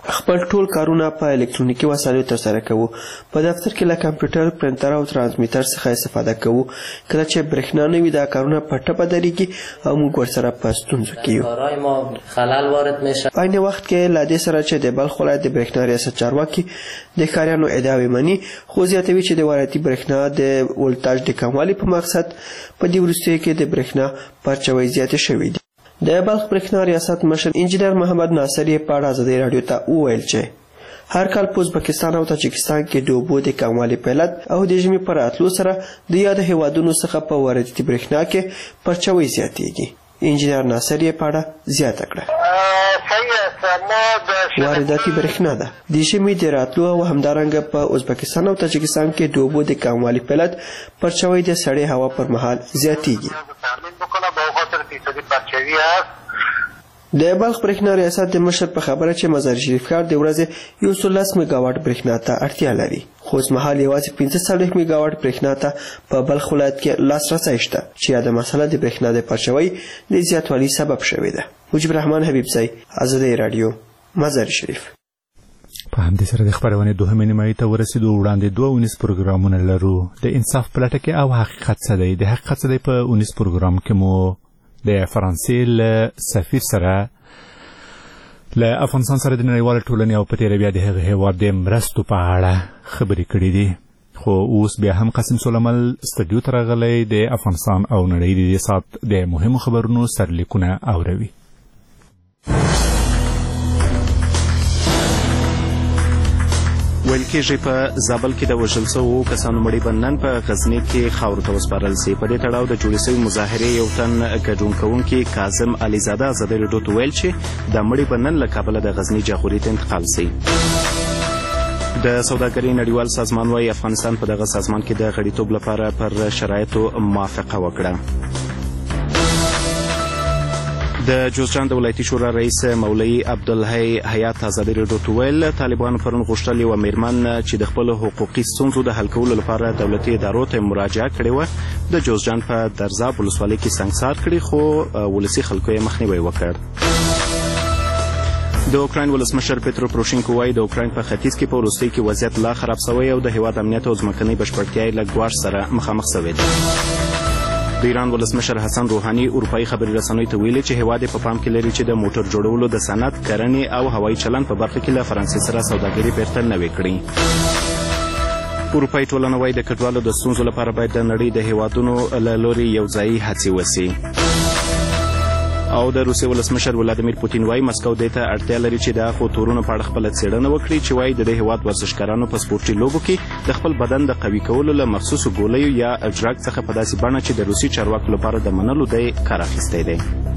خپل ټول کارونه په الکترونیکي وسایلو ترسره کوو. په دفتر کې له کمپیوټر، پرنټر او ترانسمیټر څخه استفاده کوو. کله چې برېښنا نه وي دا کارونه په ټپه درېږي او موږ ورسره په ستونزو کې یو. په عین وخت کې له دې سره چې د بلخ ولایت د برېښنا ریاست چارواکي د ښاریانو ادعاوې مني، خو زیاتوي چې د ولایتي برېښنا د ولتاژ د کموالي په مقصد په دې وروستیو کې د برېښنا پرچاوۍ زیاتې شوې دي. د بلخ برېښنا ریاست مشر انجینر محمد ناصر یې په اړه ازادۍ راډیو ته وویل چې هر کال په ازبکستان او تاجکستان کې د اوبو د کموالي په علت او د ژمي په راتلو سره د یاد هیوادونو څخه په وارداتي برېښنا کې پرچاوۍ زیاتېږي. انجینر ناصر یې په اړه زیاته کړه. وارداتي برېښنا ده د ژمي د راتلو او همدارنګه په ازبکستان او تاجکستان کې د اوبو د کموالي په علت پرچاوۍ د سړې هوا پر مهال زیاتېږي. د بلخ برېښنا ریاست د مشر په خبره چې مزار شریف ښار د ورځې یو سل لس میګاواټ برېښنا ته اړتیا لري، خو اوسمهال یوازې پنځه څلوېښت میګاواټ برېښنا ته په بلخ ولایت کې لاسرسی شته چې دا مسله د برېښنا د پرچاوۍ د زیاتوالي سبب شوې ده. مجيب الرحمن حبیبزی، ازادۍ راډیو، مزار شریف. په همدې سره د خپرونې دوهمې نیمایي ته ورسېدو. وړاندې دوه اونیز پروګرامونه لرو. د انصاف په لټه کې او حقیقت څه دی. د حقیقت څه دی په اونیز پروګرام کې مو د فرانسې له سفیر سره له افغانستان سره د نړیوالې ټولنې او په تېره بیا د هغه هېواد د مرستو په اړه خبرې کړې دي. خو اوس بیا هم قاسم سلیمل سټډیو ته راغلی د افغانستان او نړۍ د دې ساعت د مهمو خبرونو سرلیکونه اوروي. ویل کېږي په زابل کې د وژل شوو کسانو مړي به نن په غزني کې خاورو ته وسپارل سي. په دې تړاو د جوړې شوې مظاهرې یو تن ګډون کوونکي کاظم علیزاده ازادۍ راډیو ته ویل چې د مړي به نن له کابله د غزني جاغوري ته انتقال سي. د سوداګرۍ نړیوال سازمان وايي افغانستان په دغه سازمان کې د غړیتوب لپاره پر شرایطو موافقه وکړه. د جوزجان د ولایتي شورا رئیس مولوي عبدالحی حیات ازادۍ راډیو ته ویل طالبانو پرون غوښتل یوه میرمن چې د خپلو حقوقي ستونزو د حل کولو لپاره دولتي ادارو ته مراجعه کړې وه د جوزجان په درزاب ولسوالۍ کې سنګسار کړي، خو ولسي خلکو یې مخنیوی وکړ. د اوکراین ولسمشر پیترو پروشینکو وایي د اوکراین په ختیځ کې په وروستۍ کې وضعیت لا خراب سوی او د هېواد امنیت او ځمکنۍ بشپړتیا یې له ګواښ سره مخامخ سوی ده. د ایران ولسمشر حسن روحاني اروپایي خبري رسنیو ته ویلي چې هېواد یې په پام کې لري چې د موټر جوړولو د صنعت، کرنې او هوایي چلند په برخه کې له فرانسې سره سوداګري بیرته نوې کړي. اروپایي ټولنه وایي د کډوالو د ستونزو لپاره باید د نړۍ د هېوادونو له لوري یوځایي هڅې وسي. او د روسیې ولسمشر ولادیمیر پوتین وایي مسکو دې ته اړتیا لري چې د هغو تورونو په اړه خپله څېړنه وکړي چې وایي د دې هېواد ورزشکارانو په سپورټي لوبو کې د خپل بدن د قوي کولو له مخصوصو ګولیو یا ډرګ څخه په داسې بڼه چې د روسي چارواکو لپاره د منلو دی کار اخیستی دی.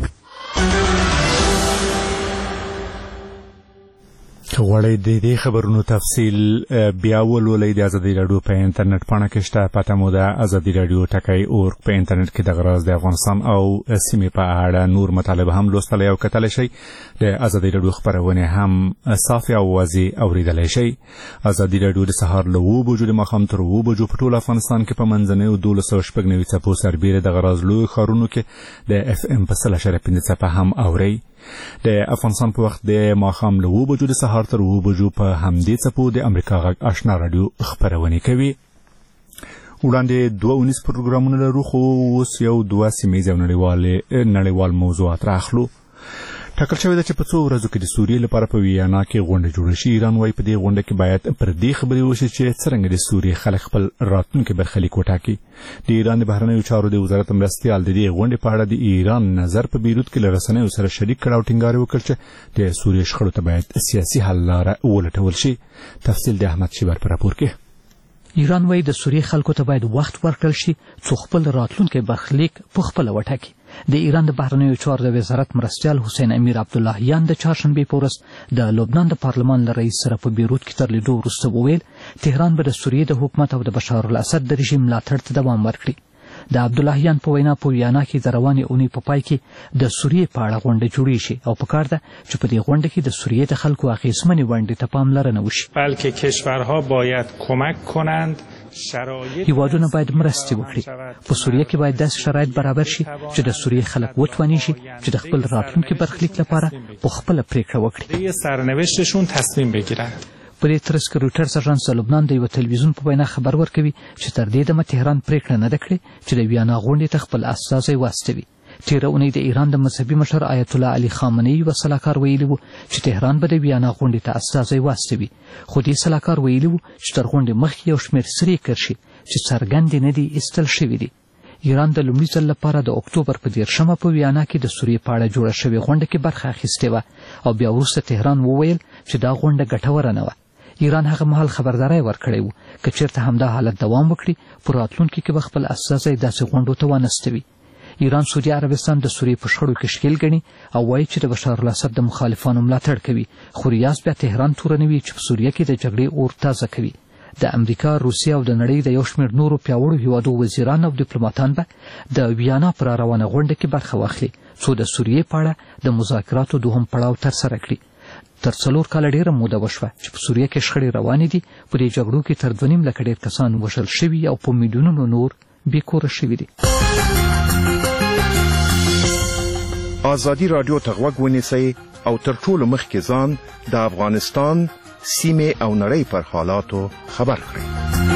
که غواړئ د دې خبرونو تفصیل بیا ولولئ د ازادۍ راډیو په انټرنیټ پاڼه کې شته. پته مو ده ازادۍ راډیو ټکی اورګ. په انټرنیټ کې دغه راز د افغانستان او سیمې په اړه نور مطالب هم لوستلی او کتلی شئ. د ازادۍ راډیو خپرونې هم صافې او واضح اورېدلی شئ. ازادۍ راډیو د سهار له اوو بجو د ماښام تر اوو بجو په ټول افغانستان کې په منځنیو دولس سوه شپږ نوي څپو سربیره دغه راز لویو ښارونو کې د اف ام په سل اعشاریه پنځه څپه هم اورئ. د افغانستان په وخت د ماښام له اوو بجو د سهار تر اوو بجو په همدې څپو د امریکا غږ آشنا راډیو خپرونې کوي. وړاندې دوه اونیز پروګرامونه لرو، خو اوس یو دوه سیمهییز او نړیوال موضوعات راخلو. ټاکل شوې ده چې په څو ورځو کې د سوریې لپاره په ویانا کې غونډه جوړه شي. ایران وایي په دې غونډه کې باید پر دې خبرې وشي چې څرنګه د سوریې خلک خپل راتلونکی برخلیک وټاکي. د ایران د بهرنیو چارو د وزارت مرستیال د دې غونډې په اړه د ایران نظر په بیروت کې له رسنیو سره شریک کړ او ټینګار وکړ چې د سوریې شخړو ته باید سیاسي حل لاره ولټول شي. تفصیل د احمد شیبر په راپور کې. ایران وایي د سوریې خلکو ته باید وخت ورکړل شي څو خپل راتلونکی برخلیک په خپله وټاکي. د ایران د بهرنیو چارو د وزارت مرستیال حسین امیر عبداللهیان د چهارشنبې په ورځ د لبنان د پارلمان له رئیس سره په بیروت کې تر لیدو وروسته وویل تهران به د سوریې د حکومت او د بشار الاسد د رژیم ملاتړ ته دوام ورکړي. د عبداللهیان په وینا په ویانا کې د روانې اونۍ په پای کې د سوریې په اړه غونډه جوړې شي او پکار ده چې په دې غونډه کې د سوریې د خلکو اغیزمنې ونډې ته پاملرنه وشي. بلکه کشورها باید کمک کنند هیوادونه باید مرستې وکړي. په سوریه کې باید داسې شرایط برابر شي چې د سوریې خلک وتواني شي چې د خپل راتلونکي برخلیک لپاره په خپله پریکړه وکړي. سرنوشتشون تصمیم بگیرن. په دې ترڅ کې رویټرز اژانس د لبنان د یوه تلویزیون په وینا خبر ورکوي چې تر دې دمه تهران پریکړه نه ده کړې چې د ویانا غونډې ته خپل استازی واستوي. تېره اونۍ د ایران د مذهبي مشر آیت الله علي خامنه‌ای یوه سلاکار ویلي و چې تهران به د ویانا غونډې ته استازی واستوي، خو دې سلاکار ویلي و چې تر غونډې مخکې یو شمېر سرې کرښې چې څرګندې نه دي ایستل شوي دي. ایران د لومړي ځل لپاره د اکتوبر په دیرشمه په ویانا کې د سوریې په اړه جوړه شوې غونډه کې برخه اخیستې وه او بیا وروسته تهران وویل چې دا غونډه ګټوره نه وه. ایران هغه مهال خبرداری ورکړی و که چېرته همدا حالت دوام وکړي په راتلونکي کې به خپل استازی داسې غونډو ته وانستوي. ایران سعودي عربستان د سوریې په شخړو کې ښکیل ګڼي او وایي چې د بشار الاسد د مخالفانو ملاتړ کوي، خو ریاض بیا تهران تورنوي چې په سوریه کې د جګړې اور تازه کوي. د امریکا، روسیې او د نړۍ د یو شمېر نورو پیاوړو هیوادو وزیران او ډیپلوماتان به د ویانا پر روانه غونډه کې برخه واخلي څو د سوریې په اړه د مذاکراتو دوهم پړاو ترسره کړي. تر څلور کاله ډېره موده وشوه چې په سوریه کې شخړې روانې دي. په دې جګړو کې تر دوه نیم لکه ډېر کسان وژل شوي او په میلیونونو نور بېکوره شوي دي. آزادي راډیو ته غوږ ونیسئ او تر ټولو مخکې ځان د افغانستان، سیمې او نړۍ پر حالاتو خبر کړئ.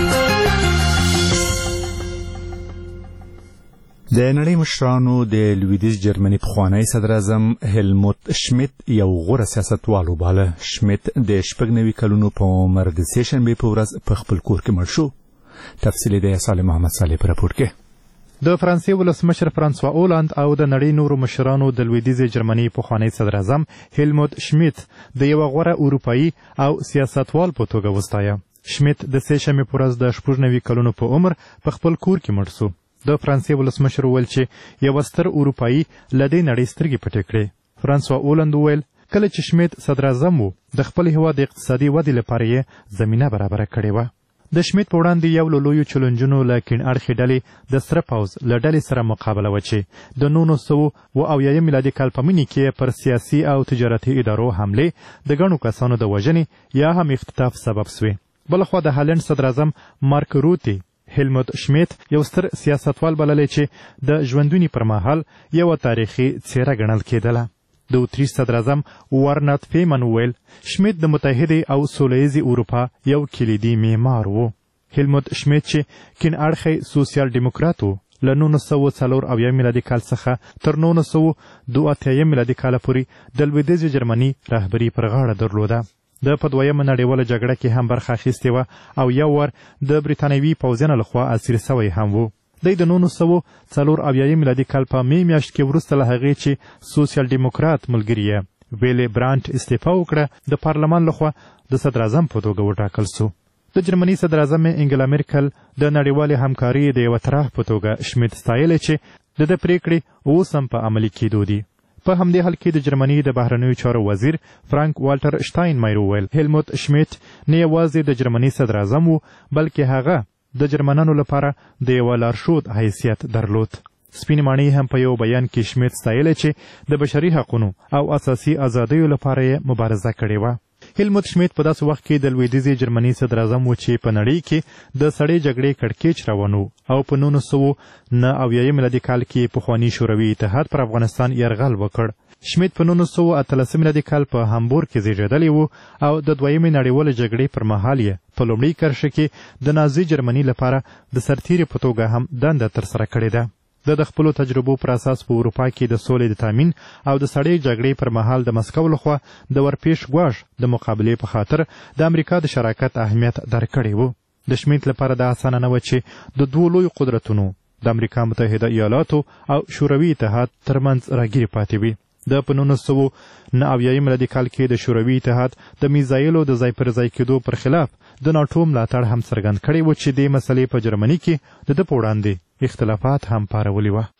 د نړۍ مشرانو د لویدیځ جرمني پخوانی صدراعظم هیلموت شمیت یو غوره سیاستوال وباله. شمیت د شپږ نوي کلونو په عمر د سې شنبې په ورځ په خپل کور کې مړ شو. تفصیل د صالح محمد صالح په راپور کې. د فرانسې ولسمشر فرانسوا اولاند او د نړۍ نورو مشرانو د لویدیځې جرمني پخوانی صدراعظم هیلموت شمیت د یوه غوره اروپایي او سیاستوال په توګه وستایه. شمیت د سې شنبې په ورځ د شپږ نوي کلونو په عمر په خپل کور کې مړ شو. د فرانسې ولسمشر وویل چې یوه ستر اروپایي له دې نړۍ سترګې پټې کړې. فرانسوا اولاند وویل کله چې شمیت صدراعظم و د خپل هېواد د اقتصادي ودې لپاره یې زمینه برابره کړې وه. د شمیت په وړاندې یو له لویو چلنجونو له کیڼ اړخې ډلې د سره پوځ له ډلې سره مقابله وه چې د نولس سوه اوه اویایم میلادي کال په مني کې پر سیاسي او تجارتي ادارو حملې د ګڼو کسانو د وژنې یا هم اختطاف سبب سوې. بلخوا د هالند صدراعظم مارک روتي هیلموت شمیت یو ستر سیاستوال بللی چې د ژوندوني پر مهال یوه تاریخي څیره ګڼل کېدله. د اتریش صدراعظم وارنات فیمن وویل شمیت د متحدې او سوله ییزې اروپا یو کلیدي معمار و. هیلموت شمیت چې کیڼ اړخی سوسیال ډیموکرات و له نولس سوه څلور اویا میلادي کال څخه تر نولس سوه دوه اتیایم میلادي کاله پورې د لویدیځې جرمني رهبري پر غاړه درلوده. د په دویمه نړیواله جګړه کې هم برخه اخیستې وه او یو وار د برټانوي پوځیانو لخوا اسیر سوی هم و. دی د نولس سوه څلور اویایم میلادي کال په مې میاشت کې وروسته له هغې چې سوسیال ډیموکرات ملګري یې ویلې برانټ استعفا وکړه د پارلمان لخوا د صدراعظم په توګه وټاکل سو. د جرمني صدراعظم انګلا میرکل د نړیوالې همکارۍ د یوه طرح په توګه شمیت ستایلی چې د ده پریکړې اوس هم په عملي کېدو دي. په همدې حال کې د جرمني د بهرنیو چارو وزیر فرانک والټر شتاینمایر وویل هیلموت شمیت نه یوازې د جرمني صدراعظم و بلکې هغه د جرمنانو لپاره د یوه لارښود حیثیت درلود. سپینې ماڼۍ هم په یو بیان کې شمیت ستایلی چې د بشري حقونو او اساسي ازادیو لپاره یې مبارزه کړې وه. هیلموت شمیت په داسې وخت کې د لویدیځې جرمني صدراعظم و چې په نړۍ کې د سړې جګړې کړکېچ روان و او په نولس سوه نه اویایم میلادي کال کې پخواني شوروي اتحاد پر افغانستان یرغل وکړ. شمیت په نولس سوه اتلسم میلادي کال په هامبورګ کې زیږېدلی و او د دویمې نړیوالې جګړې پر مهال یې په لومړۍ کرښه کې د نازي جرمني لپاره د سرتیري په توګه هم دنده ترسره کړې ده. د د خپلو تجربو پر اساس په اروپا کې د سولې د تامین او د سړې جګړې پر مهال د مسکو لخوا د ورپېش ګواښ د مقابلې په خاطر د امریکا د شراکت اهمیت درک کړی و. د شمیت لپاره دا اسانه نه وه چې د دوو لویو قدرتونو د امریکا متحده ایالاتو او شوروي اتحاد ترمنځ راګیرې پاتې وي. د په نولس سوه نه اویایم میلادي کال کې د شوروي اتحاد د میزایلو د ځای پر ځای کېدو پر خلاف د ناټو ملاتړ هم څرګند کړی و چې دې مسلې په جرمني کې د ده په وړاندې اختلافات هم پارولي وه.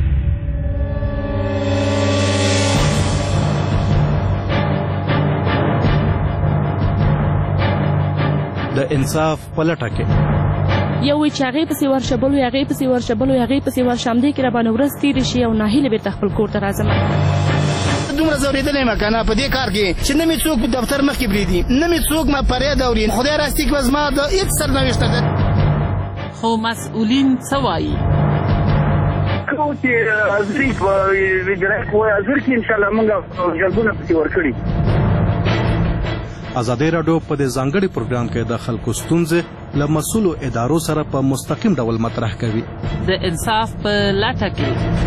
د انصاف په لټه کې یو وی چې هغې پسې ورشه بل وی هغې پسې ورشه بل وی هغې پسې ورشه همدې کې راباندې ورځ تېرې شي او ناهیله بېرته خپل کور ته راځم. دومره ځورېدلی یم که نه په دې کار کې چې نه مې څوک په دفتر مخکې پرېږدي نه مې څوک ما فریاد اوري. خدای راستي که زما د هېڅ سرنوشته ده. خو مسؤلین څه وایي؟ کوم چې حاضري په وجرای کوی حاضر کې انشاءالله موږ جلبونه پسې ورکړي. ازادي راډیو په دې ځانګړي پروګرام کې د خلکو ستونزې له مسؤلو ادارو سره په مستقیم ډول مطرح کوي. د انصاف په لټه کې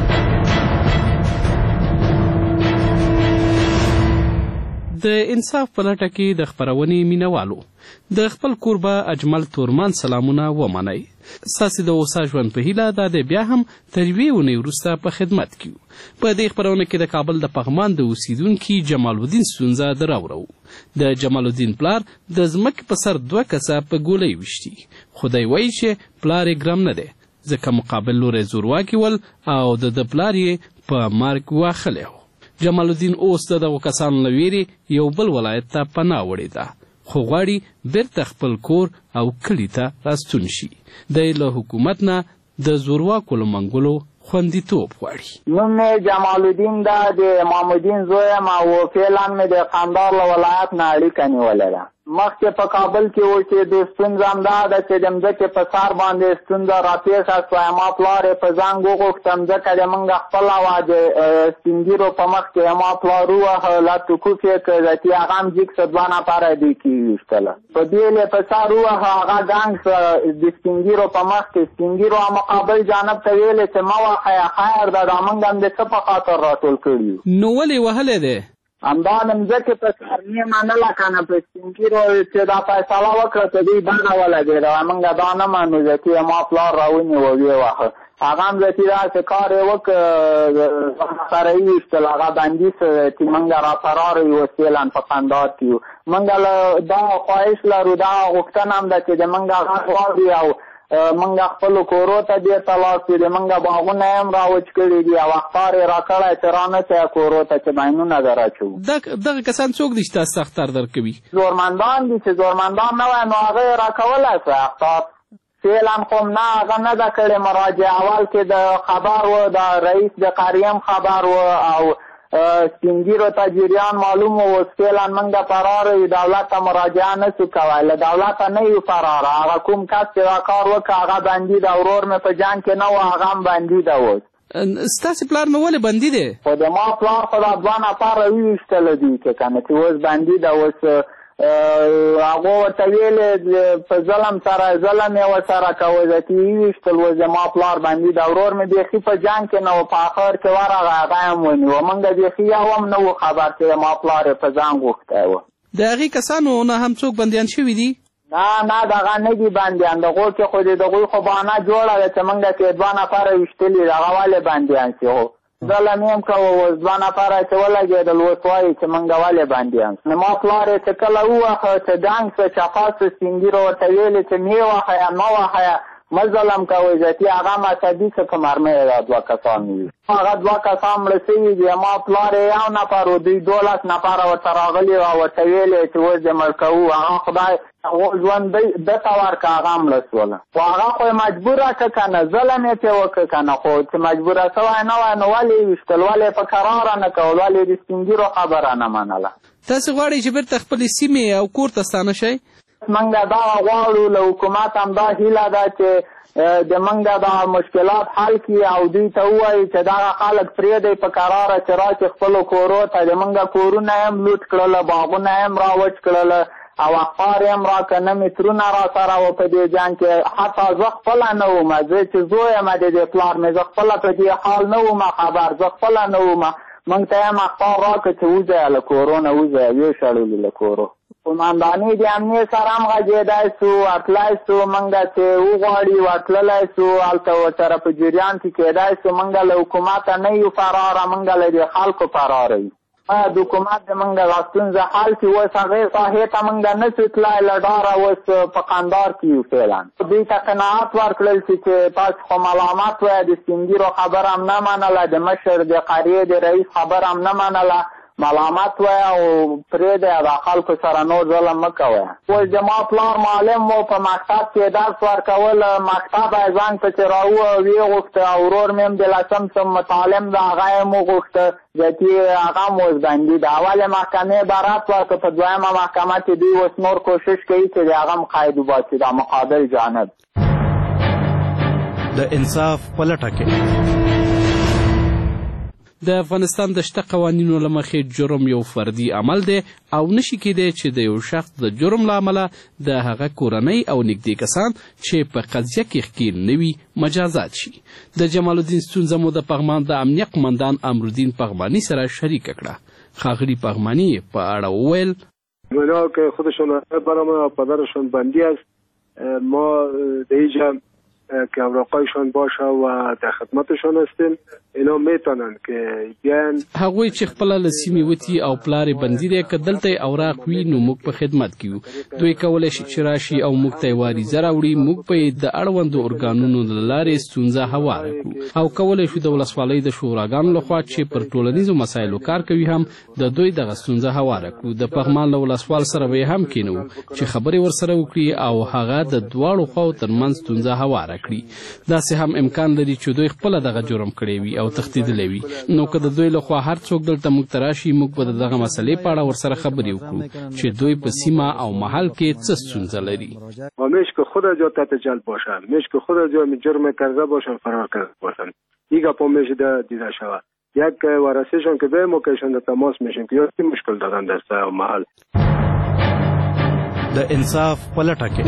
د انصاف په لټه کې د خپرونې مینوالو د خپل کوربه اجمل تورمان سلامونه ومنئ. ستاسې د اوسا ژوند په هیله دا د بیا هم تر یوې اونۍ وروسته په خدمت کې یو. په دې خپرونه کې د کابل د پغمان د اوسیدونکي جمال الدین ستونزه دراوړو. د جمال الدین پلار د ځمکې په سر دوه کسه په ګولۍ ویشتي، خو دی وایي چې پلار یې ګرم نه دی ځکه مقابل لوری زورواکي ول او د ده پلار یې په مرګ واخلی و. جمال الدین اوس د دغو کسانو له ویرې یو بل ولایت ته پناه وړې ده، خو غواړي بیرته خپل کور او کلي ته راستون شي. دی له حکومت نه د زورواکو له منګولو خوندیتوب غواړي. نوم مې جمال الدین ده، د امام الدین زوی یم او فعلا مې د قندهار له ولایت نه اړیکه نیولې ده. مخکې په کابل کې و چې د ستونزه همدا ده چې د مځکې په سر باندې ستونزه راپېښه شوه. ما پلار یې په زنګ وغوښته مځکه د موږ خپله وه، د سپین ږیرو په مخ کې ما پلار ووهه، لا توقوف یې کړ چې هغه هم جګ شه دوه نفره دوی کې ویشتله. په بیل یې په سر ووهه، هغه ګنګ شه د سپین ږیرو په مخ کې. سپین ږیرو مقابل جانب ته ویلې چې مه وهه خیر ده، دا موږ هم د څه په خاطر راټول کړي یو. نو ولې وهلی دی؟ همدا د مځکې په سر نه یې منله که نه، په سپین ږیرو چې دا فیصله وکړه چې دوی بڼه ولګېده، موږ دا نه منو. ځکه ما پلار راونیوه ویې واهه، هغه هم ځکه داسې کار یې وکړه سره یې ویشتل، هغه بندي شه چې موږ راپراره یو فعلا په قندهار کې یو. موږ دا خواهش لرو، دا غوښتنه هم ده چې د موږ غږ واوري او موږ خپلو کورو ته بیرته لاړ شو. د موږ باغونه یې هم راوچ کړي دي او اخطار یې راکړی چې رانه شئ کورو ته چې ماینونه در اچوو. دغه کسان څوک دي چې تاسو اخطار درکوي؟ زورمندان دي، چې زورمندان نه وای نو هغه یې راکولی شوی اخطار. فعلا خو نه هغه نه ده کړې مراجعه. اول کې د خبر و، د رئیس د قریه هم خبر و او سپین ږیرو ته جریان معلوم و. اوس فعلا موږ فراره یو، دولت ته مراجعه نه شو کولی، له دولته نه یو فراره. هغه کوم کس چې دا کار وکړه هغه بندي ده. ورور مې په جنګ کې نه و، هغه هم بندي ده. اوس ستاسې پلار نو ولې بندي دی؟ خو د ما پلار خو دا دوه نفره وویشتله دي که که نه، چې اوس بندي ده. اوس هغو ورته ویلې په ظلم سره ظلم یې ورسره کوه، ځکه یې وویشتل. اوس د ما پلار بندي ده. ورور مې بیخي په جنګ کې نه و، په اخر کې ورغی هغه هم ونیوه. موږ بیخي یو هم نه و خبر چې ما پلار یې په ځان غوښتی و. د هغې کسانو نه هم څوک بندیان شوي دي؟ نه نه دغه نه دي بندیان. دغو کې خو د دغوی خو بهانه جوړه ده چې موږ کې دوه نفره ویشتلي، هغه ولې بندیان شي؟ خو ظلم یې هم کوه. اوس دوه نفره چې ولګېدل اوس وایي چې موږ ولې بندیان شو. ما پلار یې چې کله ووهه چې ډنګ شه چپه شه، سپین ږیرو ورته ویلې چې مې وهه مه وهه، مه ظلم کوئ، ځکه هغه مذهبي څه په مرمۍ دا دوه کسان وي. هغه دوه کسان مړه شوي دي. ما پلار یې یو نفر و، دوی دولس نفره ورته راغلي وو، ورته ویلې چې اوس دې مړ کوو. هغه خدای ژوند ده ته ورکړه، هغه مړه شوله. خو هغه خو یې مجبوره کړه که نه، ظلم یې پرې وکړه که نه. خو چې مجبوره شوی نه وای نو ولې یې ویشتل، ولې یې په کراره نه کول، ولې یې د سپین ږیرو خبره نه منله. تاسې غواړئ چې بیرته خپلې سیمې او کور ته ستانه شئ؟ موږ دا غواړو، له حکومت هم دا هیله ده چې د موږ دا مشکلات حل کړي او دوی ته ووایي چې دغه خلک پرېږدئ په کراره چې راشي خپلو کورو ته. د موږ کورونه یې هم لوټ کړله، باغونه یې هم راوچ کړله او اخبار یې هم راکړه، نه مترونه را سره وه په دې جنګ کې. حتی زه خپله نه ومه، زه چې زوی یم د دې پلار مې، زه خپله په دې حال نه ومه خبر، زه خپله نه ومه. موږ ته یې هم اخبار راکړه چې وځئ له کورو نه، وځئ ویې شړلي له کورو. قومنداني د امنیت سره هم غږېدی سو، ورتلی سو، موږ چې وغواړي ورتللی سو، هلته ورسره په جریان کې کېدی سو. موږ له حکومته نه یو فراره، موږ له دې خلکو فراره یو. د حکومت د موږ دا ستونزه حل کړي. اوس هغې ساحې ته موږ نه شو تللی، له ډاره اوس په قندهار کې یو فعلا. دوی ته قناعت ورکړل شي چې تاسو خو ملامت وایه، د سپین ږیرو خبره هم نه منله، د مشر د قریې د رئیس خبره هم نه منله، ملامت وایه او پرېږدئ د خلکو سره نور ظلم مه کوئ. اوس زما پلار معلم و، په مکتب کې درس ورکول، مکتب یې ځان پسې راووه ویې غوښته او ورور مې هم د لسم صنف متعلم ده، هغه یې هم وغوښته، ځکه هغه هم اوس بندي ده. اولې محکمې برات ورکړه، په دویمه محکمه کې دوی اوس نور کوشش کوي چې د هغه هم قید وباسي، دا مقابل جانب. د انصاف په لټه کې. د افغانستان د شته قوانینو له مخې جرم یو فردي عمل دی او نشي کېدی چې د یو شخص د جرم له امله د هغه کورنۍ او نږدې کسان چې په قضیه کې ښکېل نه وي مجازات شي. د جمال الدین ستونزه مو د پغمان د امنیه قمندان امرالدین پغمانی سره شریکه کړه. ښاغلي پغمانی په اړه وویل اونا که خودشون برام پدرشون بندی است ما در اینجا که اوراقایشان باشه و در خدمتشان هستیم اینا میتونن که بیان هغوی چې خپله له سیمې وتي او پلار یې بندي دی که دلته یې اوراق وي نو موږ په خدمت کې یو. دوی کولی شي چې راشي او موږ ته یې واریزه راوړي. موږ به یې د اړوندو ارګانونو له لارې ستونزه هواره کړو او کولی شو د ولسوالۍ د شوراګانو لخوا چې پر ټولنیزو مسایلو کار کوي هم د دوی دغه ستونزه هواره کړو. د پغمان له ولسوال سره به یې هم کینو چې خبرې ورسره وکړي او هغه د دواړو خواو ترمنځ ستونزه هواره کړي. داسې هم امکان لري چې دوی خپله دغه جرم کړی وي او تښتېدلی وي. نو که د دوی لخوا هر څوک دلته موږ ته راشي موږ به د دغه مسئلې په اړه ورسره خبرې وکړو چې دوی په سیمه او محل کې څه ستونزه لري. و میش که خود جا تحت جلب باشن، میش که خود جا جرم کرده باشن فرار کرده باشن. این گپا میشه دیده شود. یک وارثیشون که به موقعشون در تماس میشیم که یکی مشکل دادن در سه محل. د انصاف په لټه کې.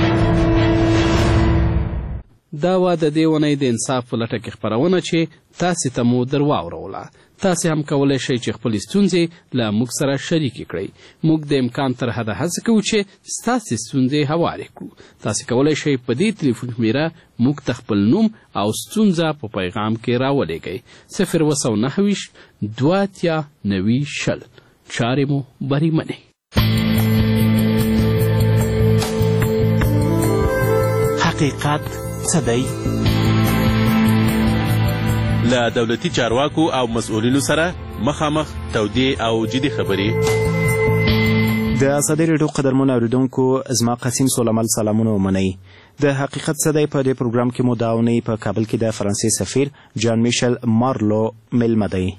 دا وه د دې اونۍ د انصاف په لټه کې خپرونه چې تاسې ته مو در واوروله. تاسې هم کولی شئ چې خپلې ستونزې له موږ سره شریکې کړئ. موږ د امکان تر حده هڅه کوو چې ستاسې ستونزې هوارې کړو. تاسې کولی شئ په دې تلیفون شمېره موږ ته خپل نوم او ستونزه په پیغام کې راولېږئ. صفر اوه سوه نهه ویشت دوه اتیا نوي شل. چارې مو بریمنې. حقیقت څه دی؟ له دولتي چارواکو او مسؤلینو سره مخامخ تودې او جدي خبرې. د ازادي راډیو قدرمنو اورېدونکو زما قسیم سولمل سلامونه ومنئ. د حقیقت څه دی په دې پروګرام کې مو دا اونۍ په کابل کې د فرانسې سفیر جان میشل مارلو میلمه دی.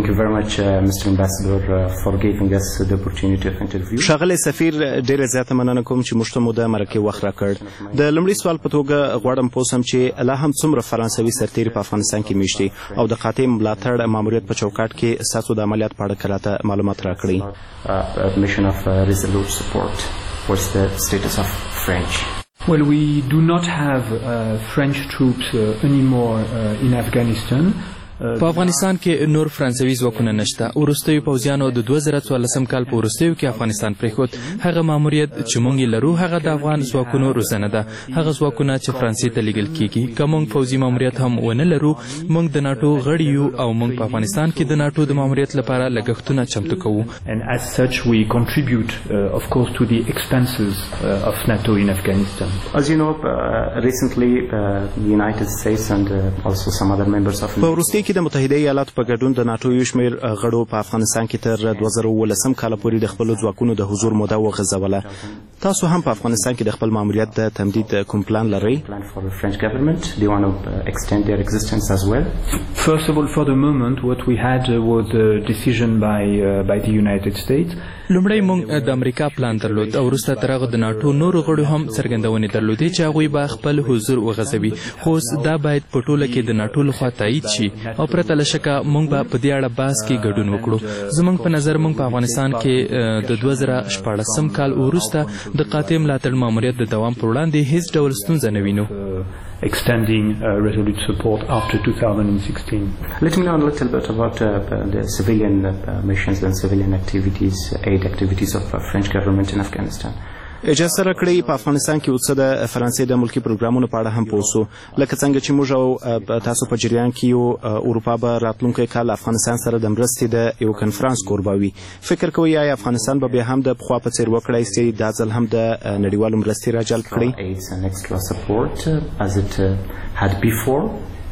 ښاغلی سفیر ډېره زیاته مننه کوم چې موږ ته مو د مرکې وخت راکړ. د لومړي سوال په توګه غواړم پوه سم چې لا هم څومره فرانسوي سرتېري په افغانستان کې میشت دي او د قاطع ملاتړ ماموریت په چوکاټ کې ستاسو د عملیات په اړه که راته معلومات راکړئ. Well, we do not have uh, French troops uh, anymore uh, in Afghanistan. په افغانستان کې نور فرانسوي ځواکونه نشته. وروستیو پوځیانو د دوه زره څوارلسم کال په وروستیو کې افغانستان پرېښود. هغه ماموریت چې موږ یې لرو هغه د افغان ځواکونو روزنه ده. هغه ځواکونه چې فرانسې ته لیږل کېږي. که موږ پوځي ماموریت هم ونه لرو موږ د ناټو غړي یو او موږ په افغانستان کې د ناټو د ماموریت لپاره لګښتونه چمتو کوو. And as such we contribute uh, of course to the expenses uh, of NATO in Afghanistan. As you know, uh, recently uh, the United States and uh, also some other members of په وروستي کې د متحده ایالاتو په ګډون د ناټو یو شمېر غړو په افغانستان کې تر دوه زره اوولسم کاله پورې د خپلو ځواکونو د حضور موده وغځوله. تاسو هم په افغانستان کې د خپل ماموریت د تمدید کوم پلان لرئ؟ First of all, for the moment, what we had uh, was a decision by uh, by the United States. لومړی موږ د امریکا پلان درلود او وروسته تر هغه د ناټو نورو غړو هم څرګندونې درلودې چې هغوی به خپل حضور وغځوي. خو اوس دا باید په ټوله کې د ناټو لخوا تایید شي او پرته له شکه موږ به په دې اړه بحث کې ګډون وکړو. زموږ په نظر موږ په افغانستان کې د دوه زره شپاړسم کال وروسته د قاطع ملاتړ ماموریت د دوام پر وړاندې هیڅ ډول ستونزه نه وینو. Extending uh, resolute support after two thousand sixteen. Let me know a little bit about uh, the civilian uh, missions and civilian activities, aid activities of the French government in Afghanistan. اجازه راکړئ په افغانستان کې اوس د فرانسې د ملکي پروګرامونو په اړه هم پوه سو. لکه څنګه چې موږ او تاسو په جریان کې یو اروپا به راتلونکی کال افغانستان سره د مرستې د یو کنفرانس کوربه وي. فکر کوئ آیا افغانستان به بیا هم د پخوا په څېر وکړی سي دا ځل هم د نړیوالو مرستې راجلب کړي؟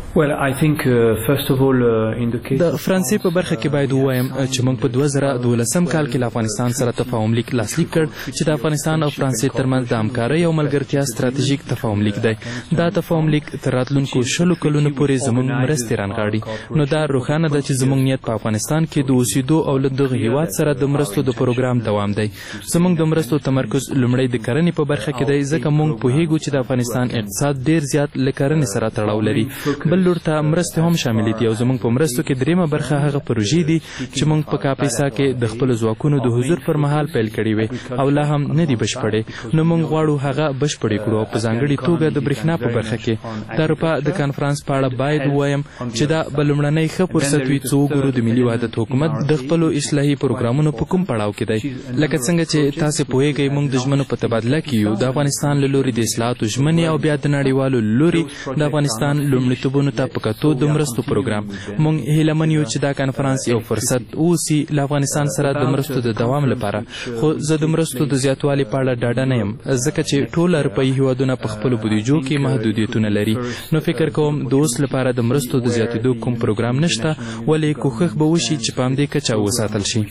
Well, I think uh, first of all uh, in the case د فرانسې په برخه کې باید ووایم چې موږ په دوه زره دولسم کال کې له افغانستان سره تفاهم لیک لاسلیک کړ چې د افغانستان او فرانسې ترمنځ د همکارۍ او ملګرتیا ستراتیژیک تفاهم لیک دی. دا تفاهم لیک تر راتلونکو شلو کلونو پورې زموږ مرستې رانغاړي. نو دا روښانه ده چې زموږ نیت په افغانستان کې د اوسېدو او له دغه هیواد سره د مرستو د پروګرام دوام دی. زموږ د مرستو تمرکز لومړی د کرنې په برخه کې دی، ځکه موږ پوهیږو چې د افغانستان اقتصاد ډیر زیات له کرنې سره تړاو لري. بل لور ته مرستې هم شامل دي او زموږ په مرستو کې دریمه برخه هغه پروژې دي چې موږ په کاپیسا کې د خپل ځواکونو د حضور پر مهال پیل کړي وي او لا هم نه دي بشپړې. نو موږ غواړو هغه بشپړې کړو او په ځانګړې توګه د برېښنا په برخه کې د اروپا د کانفرانس په اړه باید ووایم چې دا به لومړنی ښه فرصت وي څو وګورو د ملي وحدت حکومت د خپلو اصلاحي پروګرامونو په کوم پړاو کې دی. لکه څنګه چې تاسې پوهیږئ موږ د ژمنو په تبادله کې یو. د افغانستان له لوري د اصلاحاتو ژمنې او بیا د نړیوالو لوري د افغانستان لومړیتوبونو ته په کتو د مرستو پروګرام. موږ هیله یو چې دا کانفرانس یو فرصت اوسي له افغانستان سره د مرستو د دوام لپاره. خو زه د مرستو د زیاتوالي په اړه ډاډه نه یم ځکه چې ټول اروپایي هیوادونه په خپلو بودیجو کې محدودیتونه لري. نو فکر کوم د اوس لپاره د مرستو د زیاتېدو کوم پروګرام نشته، ولې کوښښ به وشي چې په همدې کچه وساتل شي.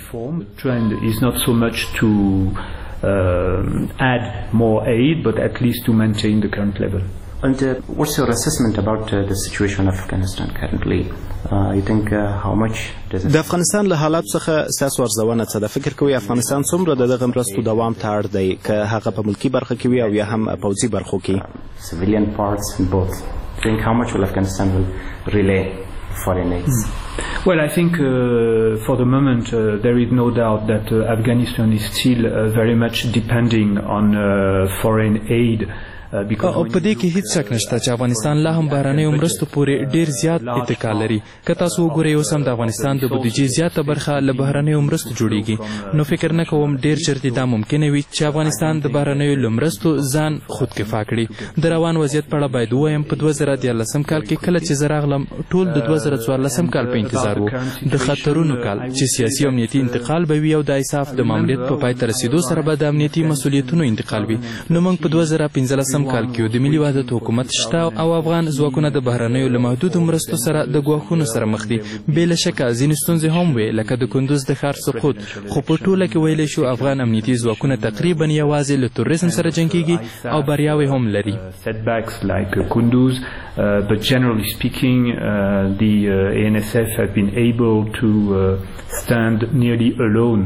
Uh, add more aid, but at least to maintain the current level. And uh, what's your assessment about uh, the situation of Afghanistan currently? Uh, you think uh, how much does it... د افغانستان له حالات څخه ستاسو ارزونه څه ده؟ فکر کوئ افغانستان څومره د دغه مرستو دوام ته اړ دی، که هغه په ملکي برخه کې وي او یا هم پوځي برخو کې؟ Civilian parts in both. I think how much will Afghanistan will relay foreign aid? Hmm. Well, I think uh, for the moment uh, there is no doubt that uh, Afghanistan is still uh, very much depending on uh, foreign aid. او په دې کې هیڅ شک نشته چې افغانستان لا هم بهرنیو مرستو پورې ډیر زیات اتکا لري. که تاسو وګورئ اوس هم د افغانستان د بودیجې زیاته برخه له بهرنیو مرستو جوړیږي. نو فکر نه کوم ډیر چیرته دا ممکنه وي چې افغانستان د بهرنیو له مرستو ځان خودکفا کړي. د روان وضعیت په اړه باید ووایم په دوه زره دیارلسم کال کې کله چې زه راغلم ټول د دوه زره څوارلسم کال په انتظار وو، د خطرونو کال چې سیاسي او امنیتي انتقال به وي او د ایساف د ماموریت په پای ته رسیدو سره به د امنیتي مسؤلیتونو انتقال وي. نو موږ په دوه زره پنځلسم کال کې د ملي وحدت حکومت شته او افغان ځواکونه د بهرنیو له محدودو مرستو سره د ګواښونو سره مخ دي. بې له شکه ځینې ستونزې هم وې لکه د کندوز د ښار سقوط، خو په ټوله کې ویلی شو افغان امنیتي ځواکونه تقریبا یوازې له تروریزم سره جنګیږي او بریاوې هم لري. Setbacks like Kunduz, uh, but generally speaking uh, the uh, A N S F have been able to uh, stand nearly alone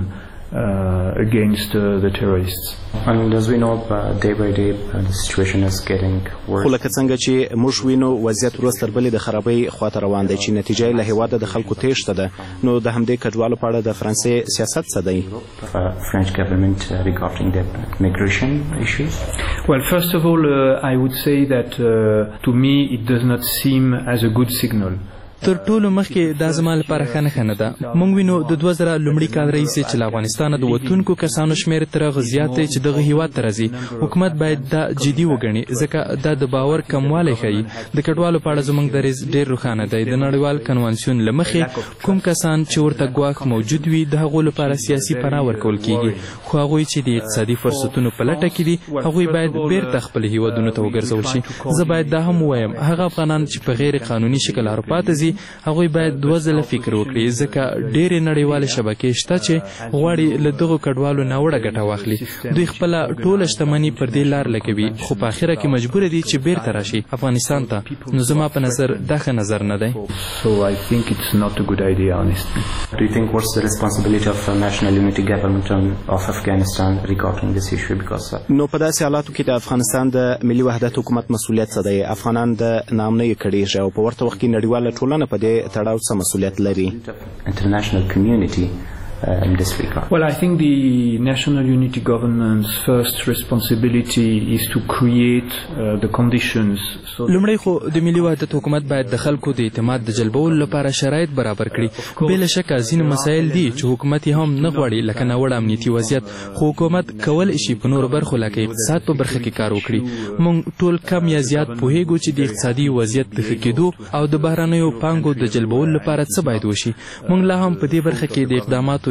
uh, against uh, the terrorists. And as we know, uh, day by day uh, the situation is getting worse. خو لکه څنګه چې موږ وینو وضعیت ورځ تر بلې د خرابۍ خواته روان دی چې نتیجه یې له هېواده د خلکو تېښته ده. نو د همدې کډوالو په اړه د فرانسې سیاست څه دی؟ French government uh, regarding the migration issues? Well, first of all, uh, I would say that uh, to me it does not seem as a good signal. تر ټولو مخکې دا زما لپاره ښه نښه نه ده. موږ وینو د دوه زره لومړي کال راهیسې چې له افغانستانه د وتونکو کسانو شمېر تر هغه زیات دی چې دغه هیواد ته راځي. حکومت باید دا جدي وګڼي ځکه دا د باور کموالی ښیي. د کډوالو په اړه زموږ دریځ ډېر روښانه دی. د نړیوال کنوانسیون له مخې کوم کسان چې ورته ګواښ موجود وي د هغو لپاره سیاسي پناه ورکول کیږي، خو هغوی چې د اقتصادي فرصتونو په لټه کې دي هغوی باید بیرته خپل هیوادونو ته وګرځول شي. زه باید دا هم ووایم هغه افغانان چې په غیر قانوني شکل اروپا ته ځي هغوی باید دوه ځله فکر وکړي ځکه ډېرې نړیوالې شبکې شته چې غواړي له دغو کډوالو ناوړه ګټه واخلي. دوی خپله ټوله شتمني پر دې لار لګوي خو په اخره کې مجبوره دي چې بیرته راشي افغانستان ته. نو زما په نظر دا ښه نظر نه دی. So I think it's not a good idea, honestly. Do you think what's the responsibility of the National Unity Government of Afghanistan regarding this issue? Because نو په داسې حالاتو کې د افغانستان د ملي وحدت حکومت مسؤلیت څه دی؟ افغانان د ناامنۍ کړېږي او په ورته وخت کې نړیواله ټولنه په دې تړاو څه مسؤلیت لري؟ International community uh, in this regard. Well, I think the National Unity Government's first responsibility is to create uh, the conditions. لومړی خو د ملي وحدت حکومت باید د خلکو د اعتماد د جلبولو لپاره شرایط برابر کړي. بې له شکه ځینې مسایل دي چې حکومت یې هم نه غواړي لکه ناوړه امنیتي وضعیت، خو حکومت کولی شي په نورو برخو لکه اقتصاد په برخه کې کار وکړي. موږ ټول کم یا زیات پوهیږو چې د اقتصادي وضعیت د ښه کېدو او د بهرنیو پانګو د جلبولو لپاره څه باید وشي. موږ لا هم په دې برخه کې د اقداماتو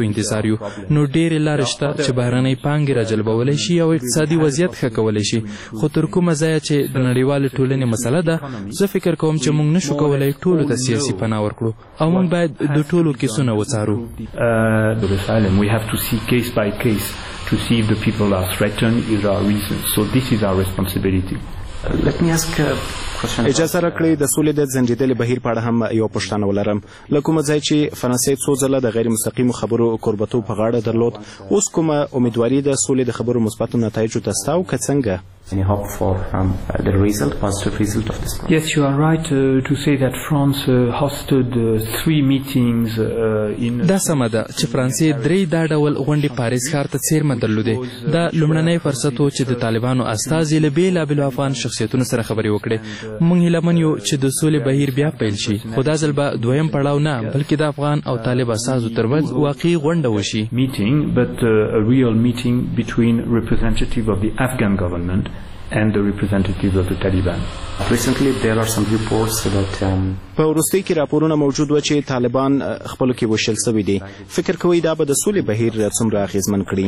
انتظار یو نو ډېرې لارې شته چې بهرنۍ پانګې راجلبولی شي او اقتصادي وضعیت ښه کولی شي خو تر کومه ځایه چې د نړیوالې ټولنې مسله ده زه فکر کوم چې موږ نشو کولی ټولو ته سیاسي پناه ورکړو او موږ باید د ټولو کیسونه وڅارو We have to see case by case to see if the people are threatened, if there are reasons. So this is our responsibility. Let me ask a question. اجازه راکړئ د سولې د زنجیدلې بهیر په اړه هم یو پوښتنه ولرم له کومه ځای چې فرانسې څو ځله د غیر مستقیمو خبرو کوربتوب په غاړه درلود اوس کومه امیدواري د سولې د خبرو مثبتو نتایجو ته ستا او که څنګه Any hope for um, the result, positive result of this? Yes, you are right uh, to say that France uh, hosted uh, three meetings uh, in. دا سمه ده چې فرانسې درې دا ډول غونډې پاریس ښار ته څیرمه درلودې دا لومړنی فرصت و چې د طالبانو استازي له بېلابېلو افغان شخصیتونو سره خبرې وکړي موږ هیله من یو چې د سولې بهیر بیا پیل شي خو دا ځل به دویم پړاو نه بلکې د افغان او طالب استازو ترمنځ واقعي غونډه وشي meeting but uh, a real meeting between representative of the Afghan government and the representatives of the Taliban. Recently there are some reports that um, په وروستۍ کې راپورونه موجود و چې طالبان خپلو کې وشل سوي دي فکر کوئ دا به د سولې بهیر څومره اغېزمن کړي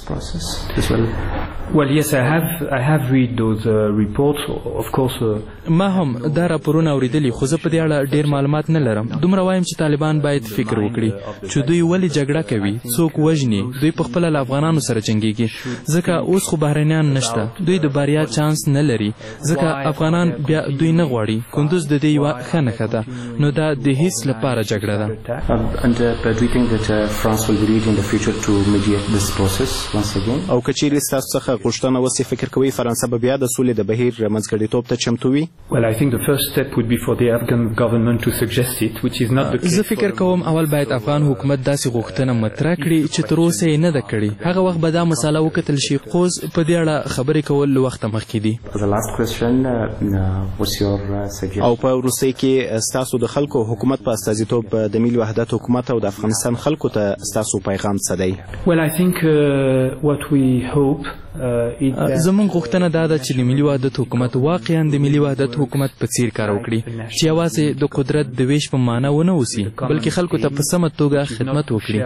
Well, yes, I have I have read those uh, reports. Of course, uh, ما هم دا راپورونه اوریدلي خو زه په دې اړه ډېر معلومات نه لرم دومره وایم چې طالبان باید فکر وکړي چې دوی ولې جګړه کوي څوک وژني دوی په خپله له افغانانو سره جنګیږي ځکه اوس خو بهرنیان نشته دوی د بریا چانس نه لري ځکه افغانان بیا دوی نه غواړي کندوز د دې یوه ښه نښه ده نو دا د هیڅ لپاره جګړه ده and uh, but we think that uh, France will be leading in the future to mediate this process once again. او که چیرې ستاسو څخه غوښتنه وسي فکر کوئ فرانسه به بیا د سولې د بهیر منځګړیتوب ته چمتو وي Well, I think the first step would be for the Afghan government to suggest it, which is not the case. زه فکر کوم اول باید افغان حکومت داسې غوښتنه مطرح کړي چې تر اوسه یې نه ده کړې هغه وخت به دا مسله وکتل شي خو په دې اړه خبرې کول له وخته مخکې دي The last question, uh, what's your uh, suggestion? او په وروستۍ کې ستاسو د خلکو حکومت په استازیتوب د ملي وحدت حکومت او د افغانستان خلکو ته ستاسو پیغام څه دی Well, I think uh, what we hope زموږ غوښتنه دا ده چې د ملي وحدت حکومت واقعا د ملي وحدت حکومت په څیر کار وکړي چې یوازې د قدرت د ویش په معنا ونه اوسي بلکې خلکو ته په سمه توګه خدمت وکړي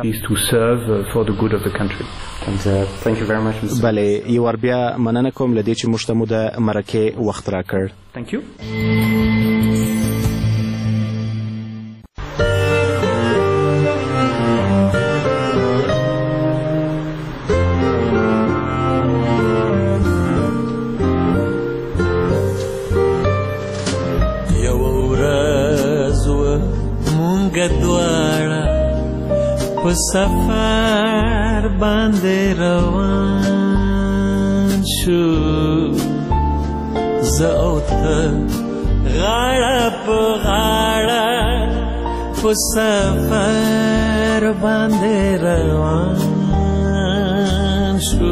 بله یو وار بیا مننه کوم له دې چې موږ ته مو د مرکې وخت راکړ Thank you. په سفر باندې روان شو زه او ته غاړه په غاړه په سفر باندې روان شو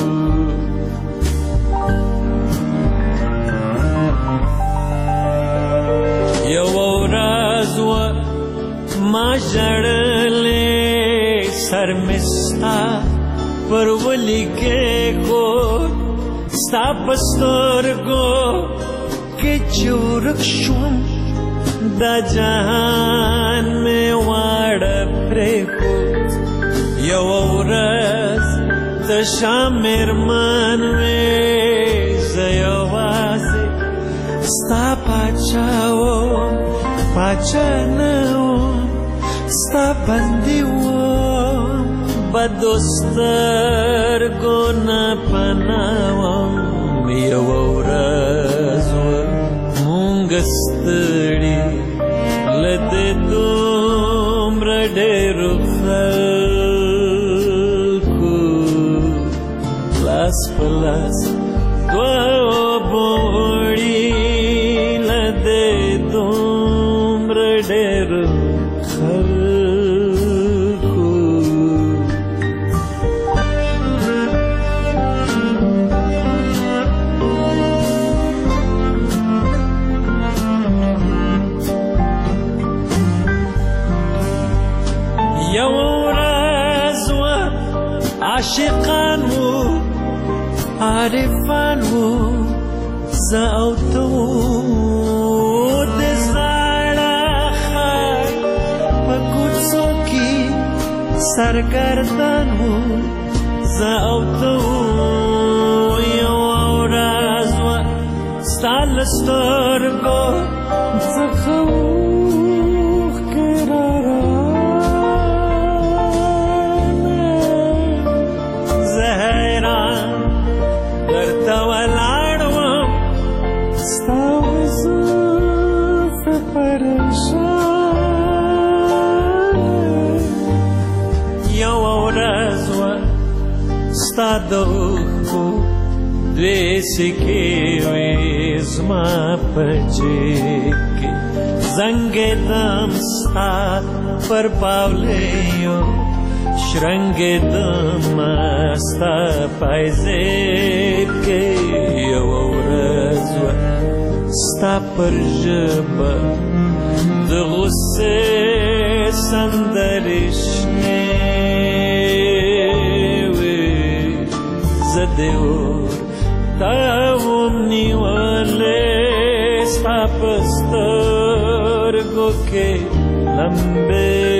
یو ورځ ما ژړلې سر مې ستا پر ولي کېښود ستا په سترګو کې چې ورک شوم دا جهان مې واړه پرېښود یوه ورځ تشه مېرمن وې زه یوازې ستا پاچا وم پاچا نه وم ستا بندي وم بدو سترګو نه پناه وم یوه ورځ وه مونږ ستړي له دې دومره ډېرو خلکو لاس په لاس دوه بوړي له دې دومره ډېرو عاشقان وو عارفان وو زه او ته وو د زاړه ښار په کوڅو کې سرگردن و زه او ته یوه ورځ وه ستا له سترګو څخه اوښکې راراغلې زه حیران درته ولاړ وم ستا زلفې پریشان یوه ورځ وه ستا د اوښکو دوې سکې وې زما په جیب کې زنګېدم ستا پر پاولیو شرنګېدم ستا پایزیب کې یوه ورځ وه ستا پر ژبه د غصې سندرې شنې زه دې ورته وم نیولې ستا په سترګو کې لمبې